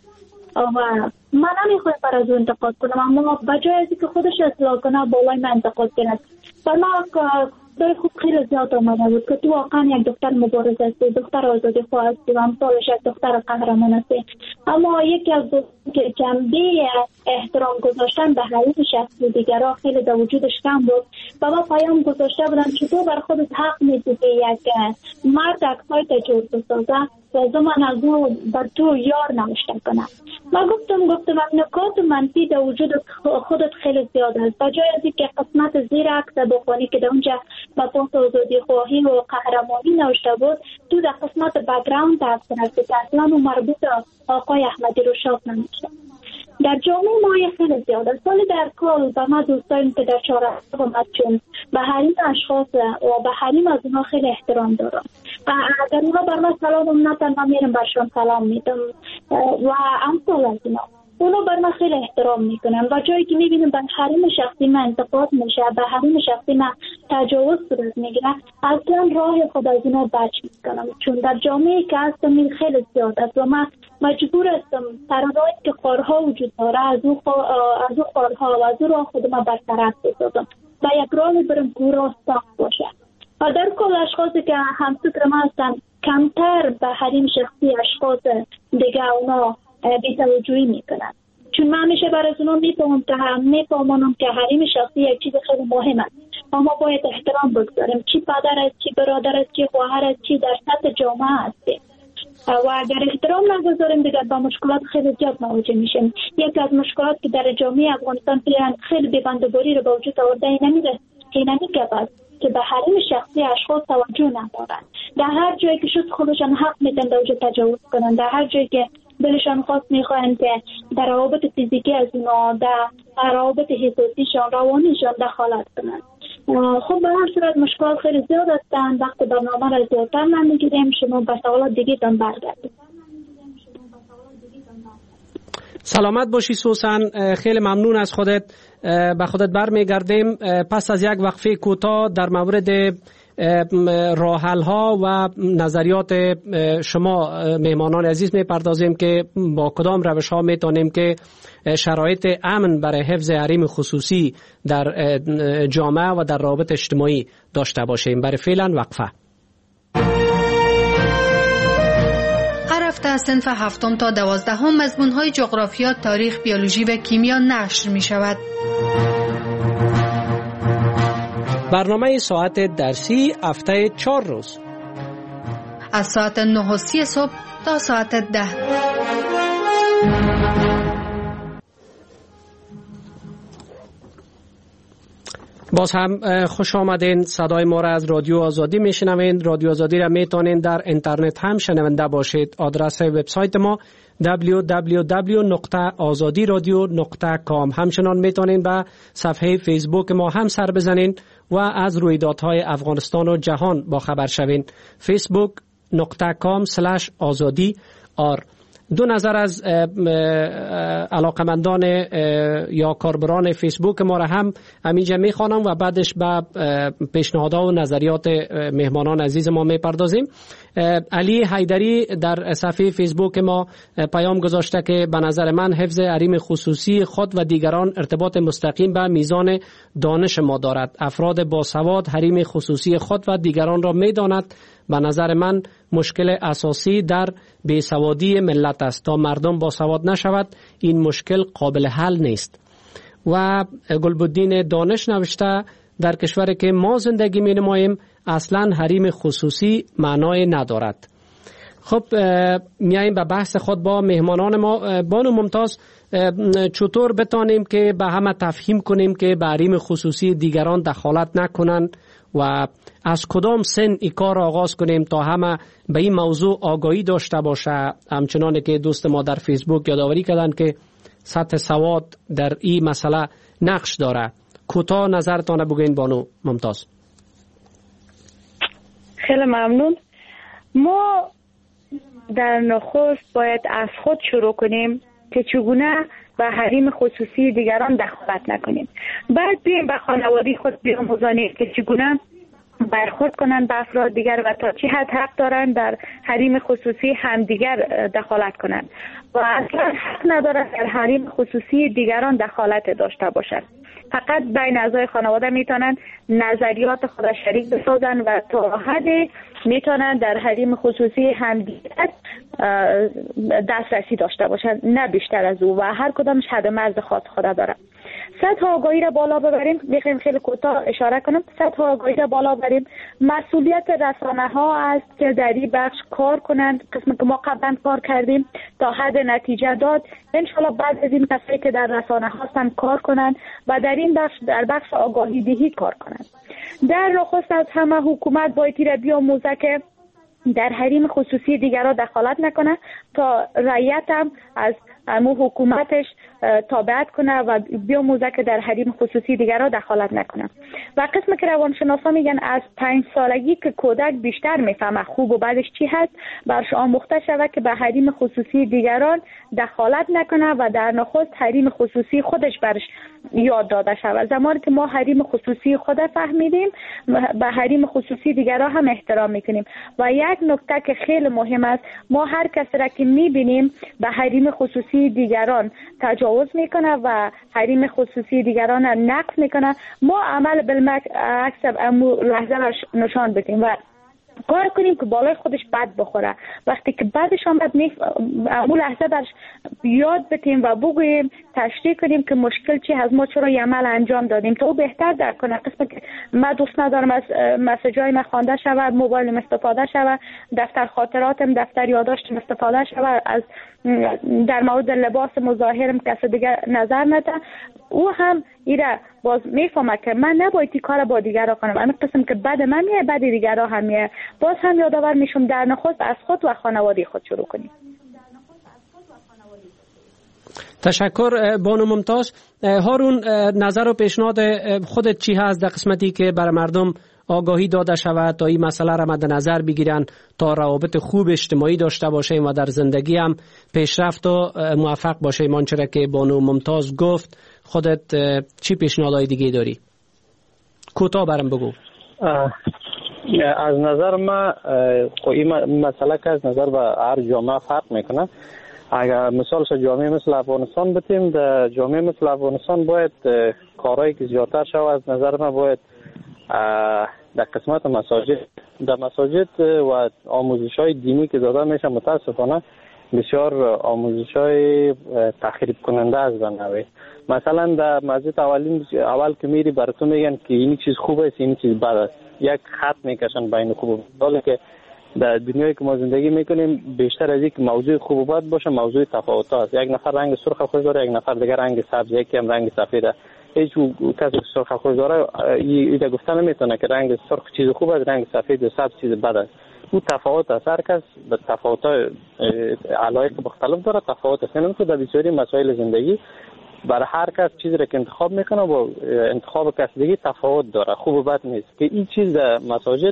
و من نمیخوایم بر از انتقاد کنم، اما بجای از که خودش اصلاح کنه بالای من انتقاد کنه. بر ما دای خوب خیلی زیاد آمده بود که تو واقعا یک دختر مبارز هستی، دختر آزادی خواه هستی و امثالش یک دختر قهرمان هستی. اما یکی از که جنبه احترام گذاشتن به حریم شخصی دیگرها خیلی در وجودش کم بود و ما پیام گذاشته بودن که تو بر خودت حق میدی که یک مرد عکسای تجور بسازه و زمان از او بر تو یار نوشته کنم. ما گفتم گفتم نکات منفی در وجود خودت خیلی زیاد است. بجای از اینکه قسمت زیر عکس بخونی که در اونجا با پاس آزادی خواهی و قهرمانی نوشته بود، تو در قسمت بک‌گراند عکس هستی که اصلا و مربوط آقای احمدی روشاد نمیشه. در جامعه ما خیلی زیاد است، ولی در کل به ما دوستاییم که در چهارراه آمد چون به حریم اشخاص و به حریم از اونها خیلی احترام دارم و اگر اونها بر من سلام نتن من میرم برشان سلام میدم و امثال از اینا. اونا بر من خیلی احترام میکنن و جایی که میبینم به حریم شخصی من انتقاد میشه، به حریم شخصی من تجاوز صورت میگیره، اصلا راه خود از اینا بچ میکنم چون در جامعه که هستم این خیلی زیاد است و من مجبور هستم سرراهی که خارها وجود داره از او از او خارها و از او راه خود ما برطرف بسازم و یک راهی برم که راه ساخت باشه و در کل اشخاصی که همفکر ما هستن کمتر به حریم شخصی اشخاص دیگه اونا بی‌توجهی میکنن چون من همیشه برای از اونا میفهمم که هم میفهمم که حریم شخصی یک چیز خیلی مهم است. اما باید احترام بگذاریم، چی پدر است، چی برادر است، چی خواهر است، چی در سطح جامعه است و اگر احترام نگذاریم دیگر با مشکلات خیلی زیاد مواجه میشیم. یکی از مشکلات که در جامعه افغانستان خیلی بی‌بندوباری رو به وجود آورده اینه اینه که به حریم شخصی اشخاص توجه ندارن. در هر جایی که شد خودشان حق میدن در وجود تجاوز کنن، در هر جایی که دلشان خواست میخواهند که در روابط فیزیکی از اونا، در روابط حساسیشان، روانیشان دخالت کنند. خب به هر صورت مشکلات خیلی زیاد هستند. وقت برنامه را زیادتر نمیگیریم، شما به سوالات دیگه تان برگردید. سلامت باشی سوسن، خیلی ممنون از خودت. به خودت برمیگردیم پس از یک وقفه کوتاه در مورد راه‌حل ها و نظریات شما مهمانان عزیز میپردازیم که با کدام روش ها میتونیم که شرایط امن برای حفظ حریم خصوصی در جامعه و در روابط اجتماعی داشته باشیم. برای فعلا وقفه. هر هفته صنف هفتم تا دوازدهم مضمون‌های جغرافیا، تاریخ، بیولوژی و کیمیا نشر می شود. برنامه ساعت درسی هفته چهار روز از ساعت نه و سی صبح تا ساعت ده. باز هم خوش آمدین. صدای ما را از رادیو آزادی میشنوین. رادیو آزادی را میتونین در اینترنت هم شنونده باشید. آدرس وبسایت ما دبلیو دبلیو دبلیو نقطه آزادی رادیو نقطه کام. همچنان میتونین به صفحه فیسبوک ما هم سر بزنین و از رویدادهای افغانستان و جهان با خبر شوین. فیسبوک نقطه کام سلش آزادی آر. دو نظر از علاقمندان یا کاربران فیسبوک ما را هم همینجا میخوانم و بعدش به پیشنهادها و نظریات مهمانان عزیز ما میپردازیم. علی حیدری در صفحه فیسبوک ما پیام گذاشته که به نظر من حفظ حریم خصوصی خود و دیگران ارتباط مستقیم به میزان دانش ما دارد. افراد باسواد حریم خصوصی خود و دیگران را میداند. به نظر من مشکل اساسی در بیسوادی ملت است. تا مردم باسواد نشود این مشکل قابل حل نیست. و گلبدین دانش نوشته در کشوری که ما زندگی می نماییم اصلا حریم خصوصی معنای ندارد. خب میاییم به بحث خود با مهمانان ما. بانو ممتاز، چطور بتانیم که به همه تفهیم کنیم که به حریم خصوصی دیگران دخالت نکنند و از کدام سن ای کار آغاز کنیم تا همه به این موضوع آگاهی داشته باشه؟ همچنان که دوست ما در فیسبوک یادآوری کردن که سطح سواد در این مسئله نقش داره. کوتاه نظرتان بگوین بانو ممتاز. خیلی ممنون. ما در نخست باید از خود شروع کنیم که چگونه به حریم خصوصی دیگران دخالت نکنیم. بعد بیایم به خانواده خود بیاموزانیم که چگونه برخورد کنند به افراد دیگر و تا چه حد حق دارند در حریم خصوصی همدیگر دخالت کنند و اصلا حق ندارند در حریم خصوصی دیگران دخالت داشته باشند. فقط بین اعضای خانواده میتونن نظریات خود شریک بسازن و تا حدی میتونن در حریم خصوصی همدیگر دسترسی داشته باشن، نه بیشتر از او، و هر کدامش حد مرز خاص خود داره. سطح آگاهی را بالا ببریم. میخوایم خیلی کوتاه اشاره کنم. سطح آگاهی را بالا ببریم. مسئولیت رسانه ها است که در این بخش کار کنند. قسمی که ما قبلا کار کردیم تا حد نتیجه داد. انشالله بعد از این کسایی که در رسانه هستند کار کنند و در این بخش در بخش آگاهی دهی کار کنند. در نخست از همه حکومت باید را بیاموزه که در حریم خصوصی دیگران دخالت نکنه تا رعیت هم از امو حکومتش تابعیت کنه و بیاموزه که در حریم خصوصی دیگران دخالت نکنه. و قسم که روانشناسا میگن از پنج سالگی که کودک بیشتر میفهمه خوب و بعدش چی هست، برش آموخته شود که به حریم خصوصی دیگران دخالت نکنه و در نخست حریم خصوصی خودش برش یاد داده شود. زمانی که ما حریم خصوصی خود فهمیدیم به حریم خصوصی دیگران هم احترام میکنیم. و یک نکته که خیلی مهم است، ما هر کسی را که میبینیم به حریم خصوصی دیگران تجاوز میکنه و حریم خصوصی دیگران نقض میکنه، ما عمل بالعکس امو لحظه نشان بدیم و کار کنیم که بالای خودش بد بخوره. وقتی که بعدش آمد امو لحظه برش یاد بدیم و بگوییم، تشریح کنیم که مشکل چی هست، ما چرا یه عمل انجام دادیم تا او بهتر درک کنه. قسمت که من دوست ندارم از مسیجای من خوانده شود، موبایلم استفاده شود، دفتر خاطراتم، دفتر یادداشتم استفاده شود، از در مورد لباس مظاهرم کسی دیگه نظر نده، او هم ایره باز میفهمه که من نباید این کار با دیگر را کنم. اما قسم که بعد من میه بعد دیگر را هم میه. باز هم یادآور میشم در نخست از خود و خانواده خود شروع کنیم. تشکر بانو ممتاز. هارون، نظر و پیشنهاد خودت چی هست در قسمتی که برای مردم آگاهی داده شود تا این مسئله را مد نظر بگیرن تا روابط خوب اجتماعی داشته باشیم و در زندگی هم پیشرفت و موفق باشیم؟ آنچه که بانو ممتاز گفت، خودت چی پیشنهادهای دیگه داری؟ کوتاه برام بگو. از نظر من این مسئله که از نظر به هر جامعه فرق میکنه. اگر مثال جامعه مثل افغانستان بتیم، در جامعه مثل افغانستان باید کارهایی که زیادتر شود. از نظر من باید در قسمت مساجد در مساجد و آموزش های دینی که داده میشه متاسفانه بسیار آموزش های تخریب کننده است. بنابراین مثلا در مسجد اولین اول که میری براتون میگن که این چیز خوبه است، این چیز بد است، یک خط میکشن بین خوب و بد. حالا که در دنیایی که ما زندگی میکنیم بیشتر از اینکه موضوع خوب و بد باشه موضوع تفاوت است. یک نفر رنگ سرخ خوش داره، یک نفر دیگر رنگ سبز، یکی هم رنگ سفید. هیچ کسی سرخ خوش داره ایده گفتن نمیتونه که رنگ سرخ چیز خوب است، رنگ سفید و سبز چیز بد است. او تفاوت است. هر کس به تفاوت‌های علایق مختلف داره، تفاوت است. یعنی در بسیاری مسائل زندگی برای هر کس چیزی را که انتخاب میکنه با انتخاب کس دیگه تفاوت داره، خوب و بد نیست. که این چیز در مساجد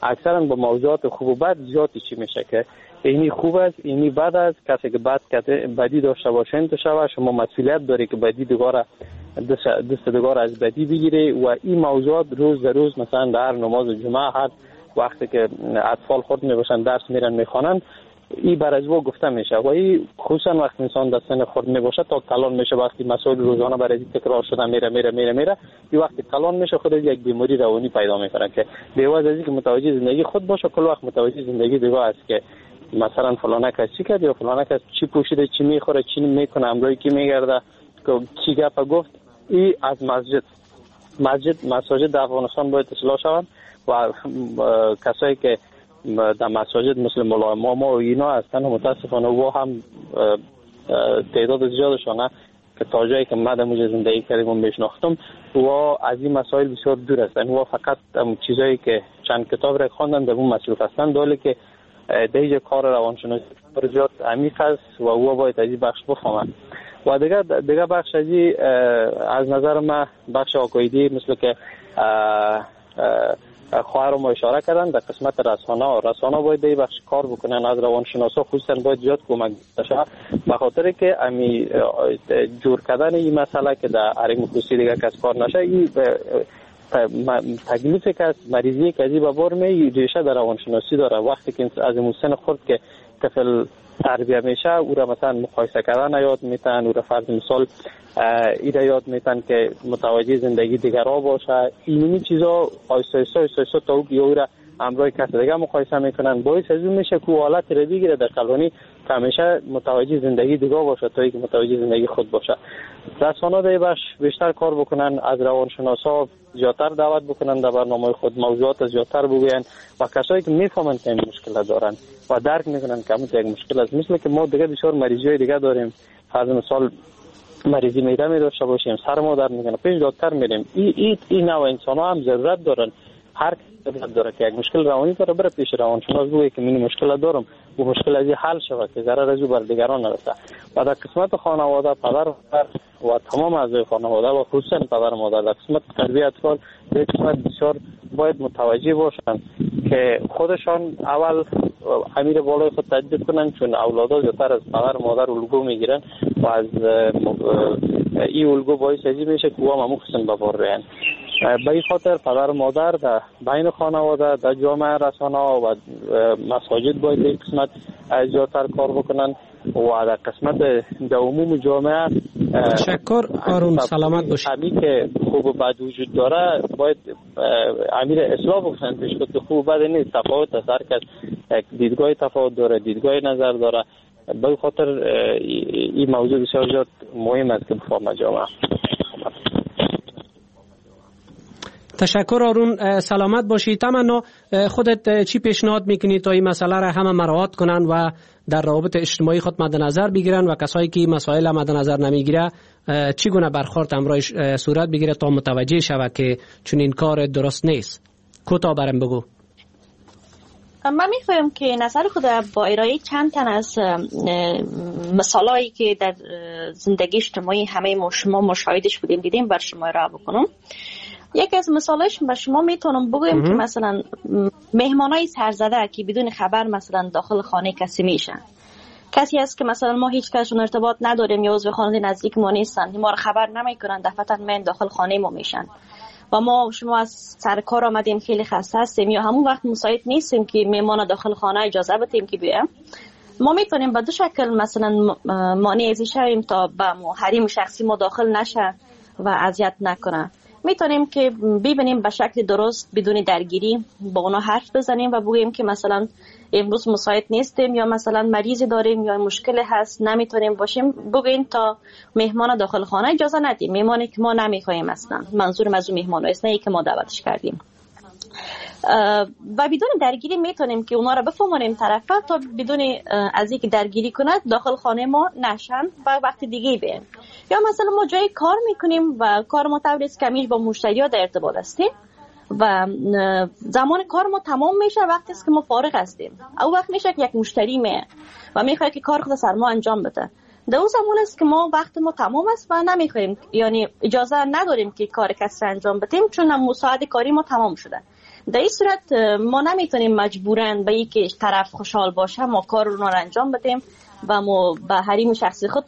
اکثرا با موضوعات خوب و بد زیادی چی میشه که اینی خوب است، اینی بد است. کسی که بد بدی داشته باشه انتشار شما مسئولیت داری که بدی دیگاره دست دست دیگاره از بدی بگیره و این موضوعات روز در روز مثلا در نماز جمعه هر وقتی که اطفال خود میباشن درس میرن میخوانن این بر از او گفته میشه و این خصوصا وقتی انسان در سن خود میباشه تا کلان میشه وقتی مسائل روزانه برای تکرار شده میره میره میره میره این وقتی کلان میشه خود یک بیماری روانی پیدا میکنه که بیواز از اینکه متوجه زندگی خود باشه کل وقت متوجه زندگی دیگه است که مثلا فلانه کس چی کرد یا فلانه کس چی پوشیده چی میخوره چی میکنه امروز کی میگرده کی گپ گفت. این از مسجد مسجد مساجد در افغانستان باید اصلاح شوند و کسایی که در مساجد مثل مولای امام و اینا هستن متاسفانه و هم تعداد زیادشانه که تا جایی که من در موجه زندگی کردیم و میشناختم و از این مسائل بسیار دور هستن و فقط چیزایی که چند کتاب را خواندن در اون مصروف هستن داله که دیگه کار روانشناسی زیاد عمیق است و او باید از این بخش بفهمن. و دیگه دیگه بخش از این از نظر من بخش عقایدی مثل که خواهر ما اشاره کردن در قسمت رسانه رسانه باید در بخش کار بکنن از روانشناسا خصوصا باید زیاد کمک بشه به خاطر که امی جور کردن این مسئله که در حریم خصوصی دیگه کس کار نشه این تکلیفی که از مریضی که از این ببار می ریشه در روانشناسی داره. وقتی که از این سن خود که طفل تربیه میشه او را مثلا مقایسه کردن یاد میتن، او را فرض مثال ایده یاد میتن که متوجه زندگی دیگرها باشه. اینی چیزا آیسته آیسته آیسته تا او او را همراه کسی دیگه مقایسه میکنن باعث از اون میشه که حالت را بگیره در کلانی که همیشه متوجه زندگی دیگه باشه تا اینکه متوجه زندگی خود باشه. رسانه‌ها در باش بیشتر کار بکنن، از روانشناسا زیادتر دعوت بکنن در برنامه خود، موضوعات زیادتر بگوین و کسایی که میفهمن که این مشکل دارن و درک میکنن که همون یک مشکل است. مثل که ما دیگه بسیار مریضی دیگه داریم، فرض مثال مریضی معده می داشته باشیم، سر ما درد میکنه، پیش دکتر میریم. این این این نوع انسان‌ها هم ضرورت دارن، هر ضرورت داره که یک مشکل روانی داره بره پیش روانشناس بگه که من مشکل دارم و مشکل از این حل شود که ضرر از او بر دیگران نرسه. و در قسمت خانواده پدر و تمام اعضای خانواده و خصوصا پدر مادر در قسمت تربیت اطفال به قسمت بسیار باید متوجه باشن که خودشان اول امیر بالای خود تجدید کنن، چون اولادها زیادتر از پدر مادر الگو میگیرن و از این الگو باعث ازی میشه که او هم همون قسم ببار رهن. به این خاطر پدر مادر در بین خانواده در جامعه رسانه و مساجد باید این قسمت زیادتر کار بکنن و در قسمت در عموم جامعه تشکر آروم سلامت باشید. همین که خوب و بد وجود داره باید امیر اصلاح بکنن پیش خود که خوب و بد نیست، تفاوت است، هر کس دیدگاه تفاوت داره، دیدگاه نظر داره. به خاطر این موضوع بسیار زیاد مهم است که بفهمه جامعه. تشکر آرون سلامت باشی. تمنا خودت چی پیشنهاد میکنی تا این مسئله را همه مراعات کنن و در روابط اجتماعی خود مد نظر بگیرن و کسایی که مسائل مد نظر نمیگیره چی گونه برخورد همراهش صورت بگیره تا متوجه شود که چون این کار درست نیست؟ کوتاه برام بگو. من میخوایم که نظر خود با ارائه چند تن از مثالایی که در زندگی اجتماعی همه ما شما مشاهدش بودیم دیدیم بر شما ارائه بکنم. یکی از مثالش به شما میتونم بگویم که مثلا مهمانای سرزده که بدون خبر مثلا داخل خانه کسی میشن، کسی هست که مثلا ما هیچ کسشون ارتباط نداریم یا عضو خانواده نزدیک ما نیستن، ما رو خبر نمیکنن، دفعتا من داخل خانه ما میشن و ما شما از سر کار آمدیم خیلی خسته هستیم یا همون وقت مساعد نیستیم که مهمان داخل خانه اجازه بدیم که بیایم. ما میتونیم به دو شکل مثلا مانع ازی شویم تا به حریم شخصی ما داخل نشه و اذیت نکنه. میتونیم که ببینیم به شکل درست بدون درگیری با اونا حرف بزنیم و بگیم که مثلا امروز مساعد نیستیم یا مثلا مریضی داریم یا مشکل هست نمیتونیم باشیم، بگیم تا مهمان داخل خانه اجازه ندیم، مهمانی که ما نمیخوایم اصلا، منظورم از اون مهمان است نه ای که ما دعوتش کردیم. و بدون درگیری میتونیم که اونا را بفهمونیم طرفا تا بدون از اینکه درگیری کند داخل خانه ما نشن و وقت دیگه بیم. یا مثلا ما جای کار میکنیم و کار ما طوری است که همیشه با مشتری‌ها در ارتباط هستیم و زمان کار ما تمام میشه وقتی است که ما فارغ هستیم. او وقت میشه که یک مشتری میه و میخواد که کار خود سر ما انجام بده. در اون زمان است که ما وقت ما تمام است و نمیخوایم، یعنی اجازه نداریم که کار کسی انجام بدیم چون مساعد کاری ما تمام شده. در این صورت ما نمیتونیم مجبورن به اینکه طرف خوشحال باشه ما کار رو انجام بدیم و ما به حریم شخصی خود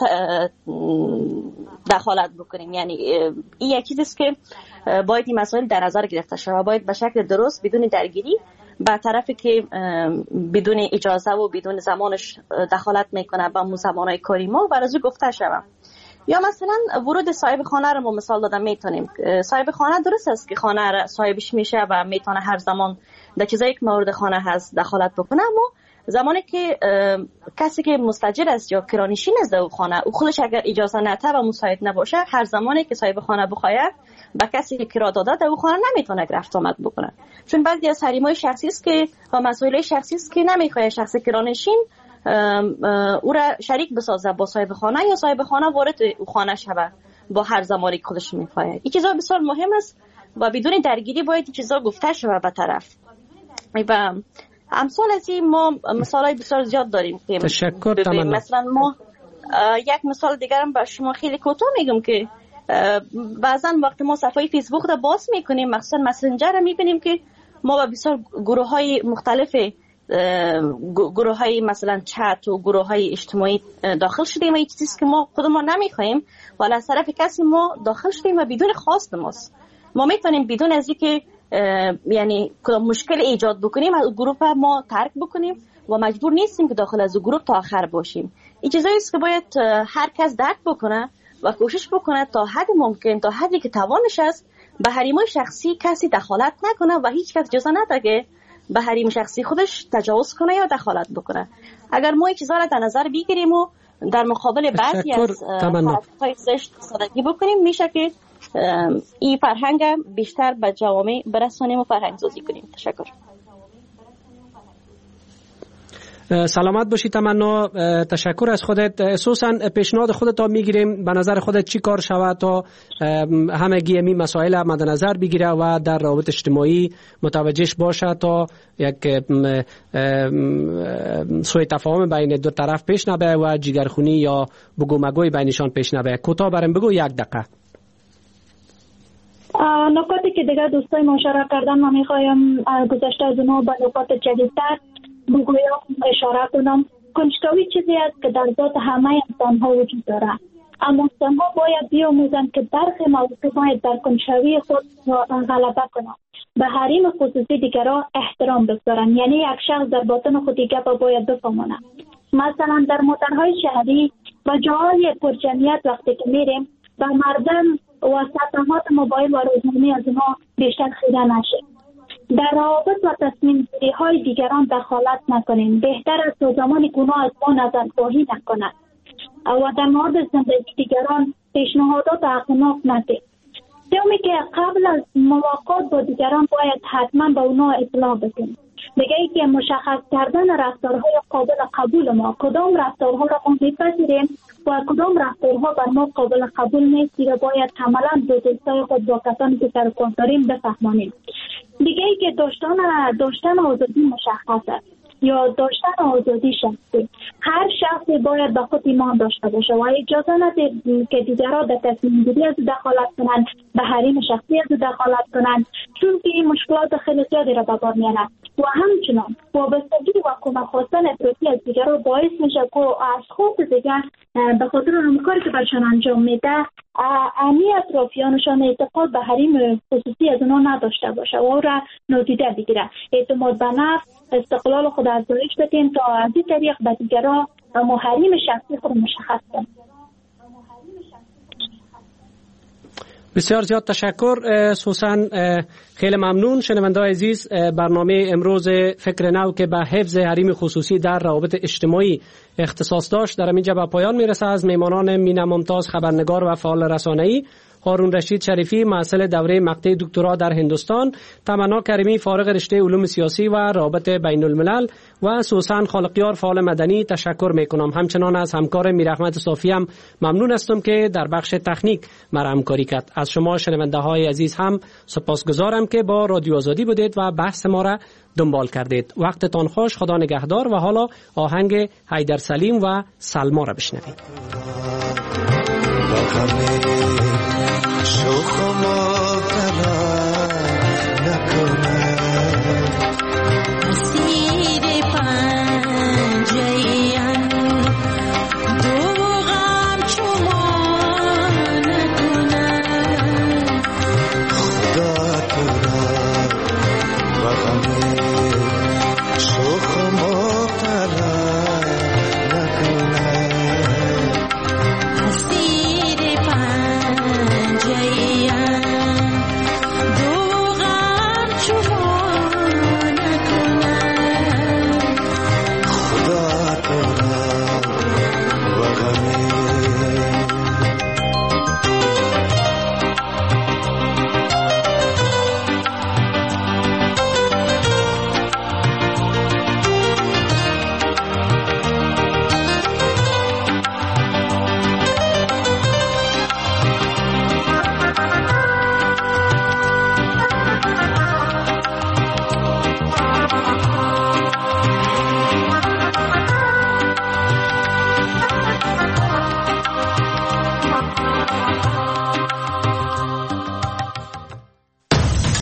دخالت بکنیم. یعنی این یکی چیزی است که باید این مسائل در نظر گرفته شود. باید به شکل درست بدون درگیری با طرفی که بدون اجازه و بدون زمانش دخالت میکنه به اون زمانهای کاری ما و رازو گفته شود. یا مثلا ورود صاحب خانه رو ما مثال دادم میتونیم. صاحب خانه درست است که خانه را صاحبش میشه و میتونه هر زمان در چیزایی که مورد خانه هست دخالت بکنه، اما زمانی که کسی که مستاجر است یا کرانشین است در خانه او خودش اگر اجازه نده و مساعد نباشه، هر زمانی که صاحب خانه بخواد با کسی که کرا داده در خانه نمیتونه رفت آمد بکنه، چون بعضی از حریم‌های شخصی است که و مسائل شخصی است که نمیخواد شخص کرانشین او را شریک بسازه با صاحب خانه یا صاحب خانه وارد او خانه شود با هر زمانی که خودش میخواد. این چیزا بسیار مهم است و بدون درگیری باید این چیزا گفته شود به طرف. و امثال از این ما مثالای بسیار زیاد داریم که تشکر تمام. مثلا ما یک مثال دیگرم به شما خیلی کوتاه میگم که بعضا وقتی ما صفحه فیسبوک رو باز میکنیم، مخصوصا مسنجر رو میبینیم که ما با بسیار گروه های مختلف گروه های مثلا چت و گروه های اجتماعی داخل شدیم و این چیزی که ما خودمون نمیخوایم ولی از طرف کسی ما داخل شدیم و بدون خواست ماست. ما میتونیم بدون از اینکه یعنی مشکل ایجاد بکنیم از گروه ما ترک بکنیم و مجبور نیستیم که داخل از گروه تا آخر باشیم. این چیزایی است که باید هر کس درک بکنه و کوشش بکنه تا حد ممکن، تا حدی که توانش است به حریم‌های شخصی کسی دخالت نکنه و هیچ کس اجازه نده که به حریم شخصی خودش تجاوز کنه یا دخالت بکنه. اگر ما این چیزا را در نظر بگیریم و در مقابل بعضی از حرکت‌های زشت سادگی بکنیم، میشه که این فرهنگ بیشتر به جوامع برسانیم و فرهنگ سازی کنیم. تشکر. سلامت باشی تمنا. تشکر از خودت. سوسن پیشنهاد خودت تا میگیریم، به نظر خودت چی کار شود تا همگی این مسائل مد نظر بگیره و در روابط اجتماعی متوجهش باشه تا یک سوء تفاهم بین دو طرف پیش نبه و جگرخونی یا بگو مگوی بینشان پیش نبه؟ کوتاه برام بگو، یک دقیقه. نکاتی که دیگه دوستای مشارکت کردن من میخوایم گذشته از اونها به نکات جدیدتر بگویم، اشاره کنم. کنجکاوی چیزی است که در ذات همه انسان ها وجود داره، اما انسان ها باید بیاموزند که برخی مواقع باید در کنجکاوی خود غلبه کنند، به حریم خصوصی دیگران احترام بگذارند. یعنی یک شخص در باطن خود دیگر باید بفهماند. مثلا در موترهای شهری و جاهای پرجمعیت وقتی که میریم و مردم و صفحات موبایل و روزنامه از اونها بیشتر خیره نشه. در روابط و تصمیم گیری های دیگران دخالت نکنیم. بهتر است تا زمانی که اونا از ما نظرخواهی نکنند و در مورد زندگی دیگران پیشنهادات اخلاق ندهیم. دومی که قبل از ملاقات با دیگران باید حتما به اونا اطلاع بدیم. دیگه ای که مشخص کردن رفتارهای قابل قبول ما، کدام رفتارها را ما میپذیریم و کدام رفتارها بر ما قابل قبول نیست، دیگه باید کاملا به دوستای خود با کسانی که سر کار داریم بفهمانیم. دیگه ای که داشتن داشتن آزادی مشخصه یا داشتن آزادی شخصی. هر شخصی باید به خود ایمان داشته باشه و اجازه نده که دیگران در تصمیم گیری از دخالت کنند، به حریم شخصی از دخالت کنند، چون که این مشکلات خیلی زیادی را به بار میارند و همچنان وابستگی و کمک خواستن افراطی از دیگران باعث میشه که از خود دیگر به خاطر همکاری که برشان انجام میده امی اطرافیانشان اعتقاد به حریم خصوصی از اونها نداشته باشه و او را نادیده بگیره. اعتماد به نفس، استقلال خود افزایش بدیم تا از این طریق به دیگران و حریم شخصی خود مشخص کنیم. بسیار زیاد تشکر سوسن، خیلی ممنون. شنونده‌های عزیز، برنامه امروز فکر نو که به حفظ حریم خصوصی در روابط اجتماعی اختصاص داشت در اینجا به پایان میرسه. از میمانان مینا ممتاز خبرنگار و فعال رسانه‌ای، هارون رشید شریفی محصل دوره مقطع دکترا در هندوستان، تمنا کریمی فارغ رشته علوم سیاسی و روابط بین الملل و سوسن خالقیار فعال مدنی تشکر میکنم. همچنان از همکار میرحمت صافی هم ممنون هستم که در بخش تکنیک مرا همکاری کرد. از شما شنونده های عزیز هم سپاسگزارم که با رادیو آزادی بودید و بحث ما را دنبال کردید. وقتتان خوش، خدا نگهدار. و حالا آهنگ حیدر سلیم و سلما را بشنوید. شوخ ما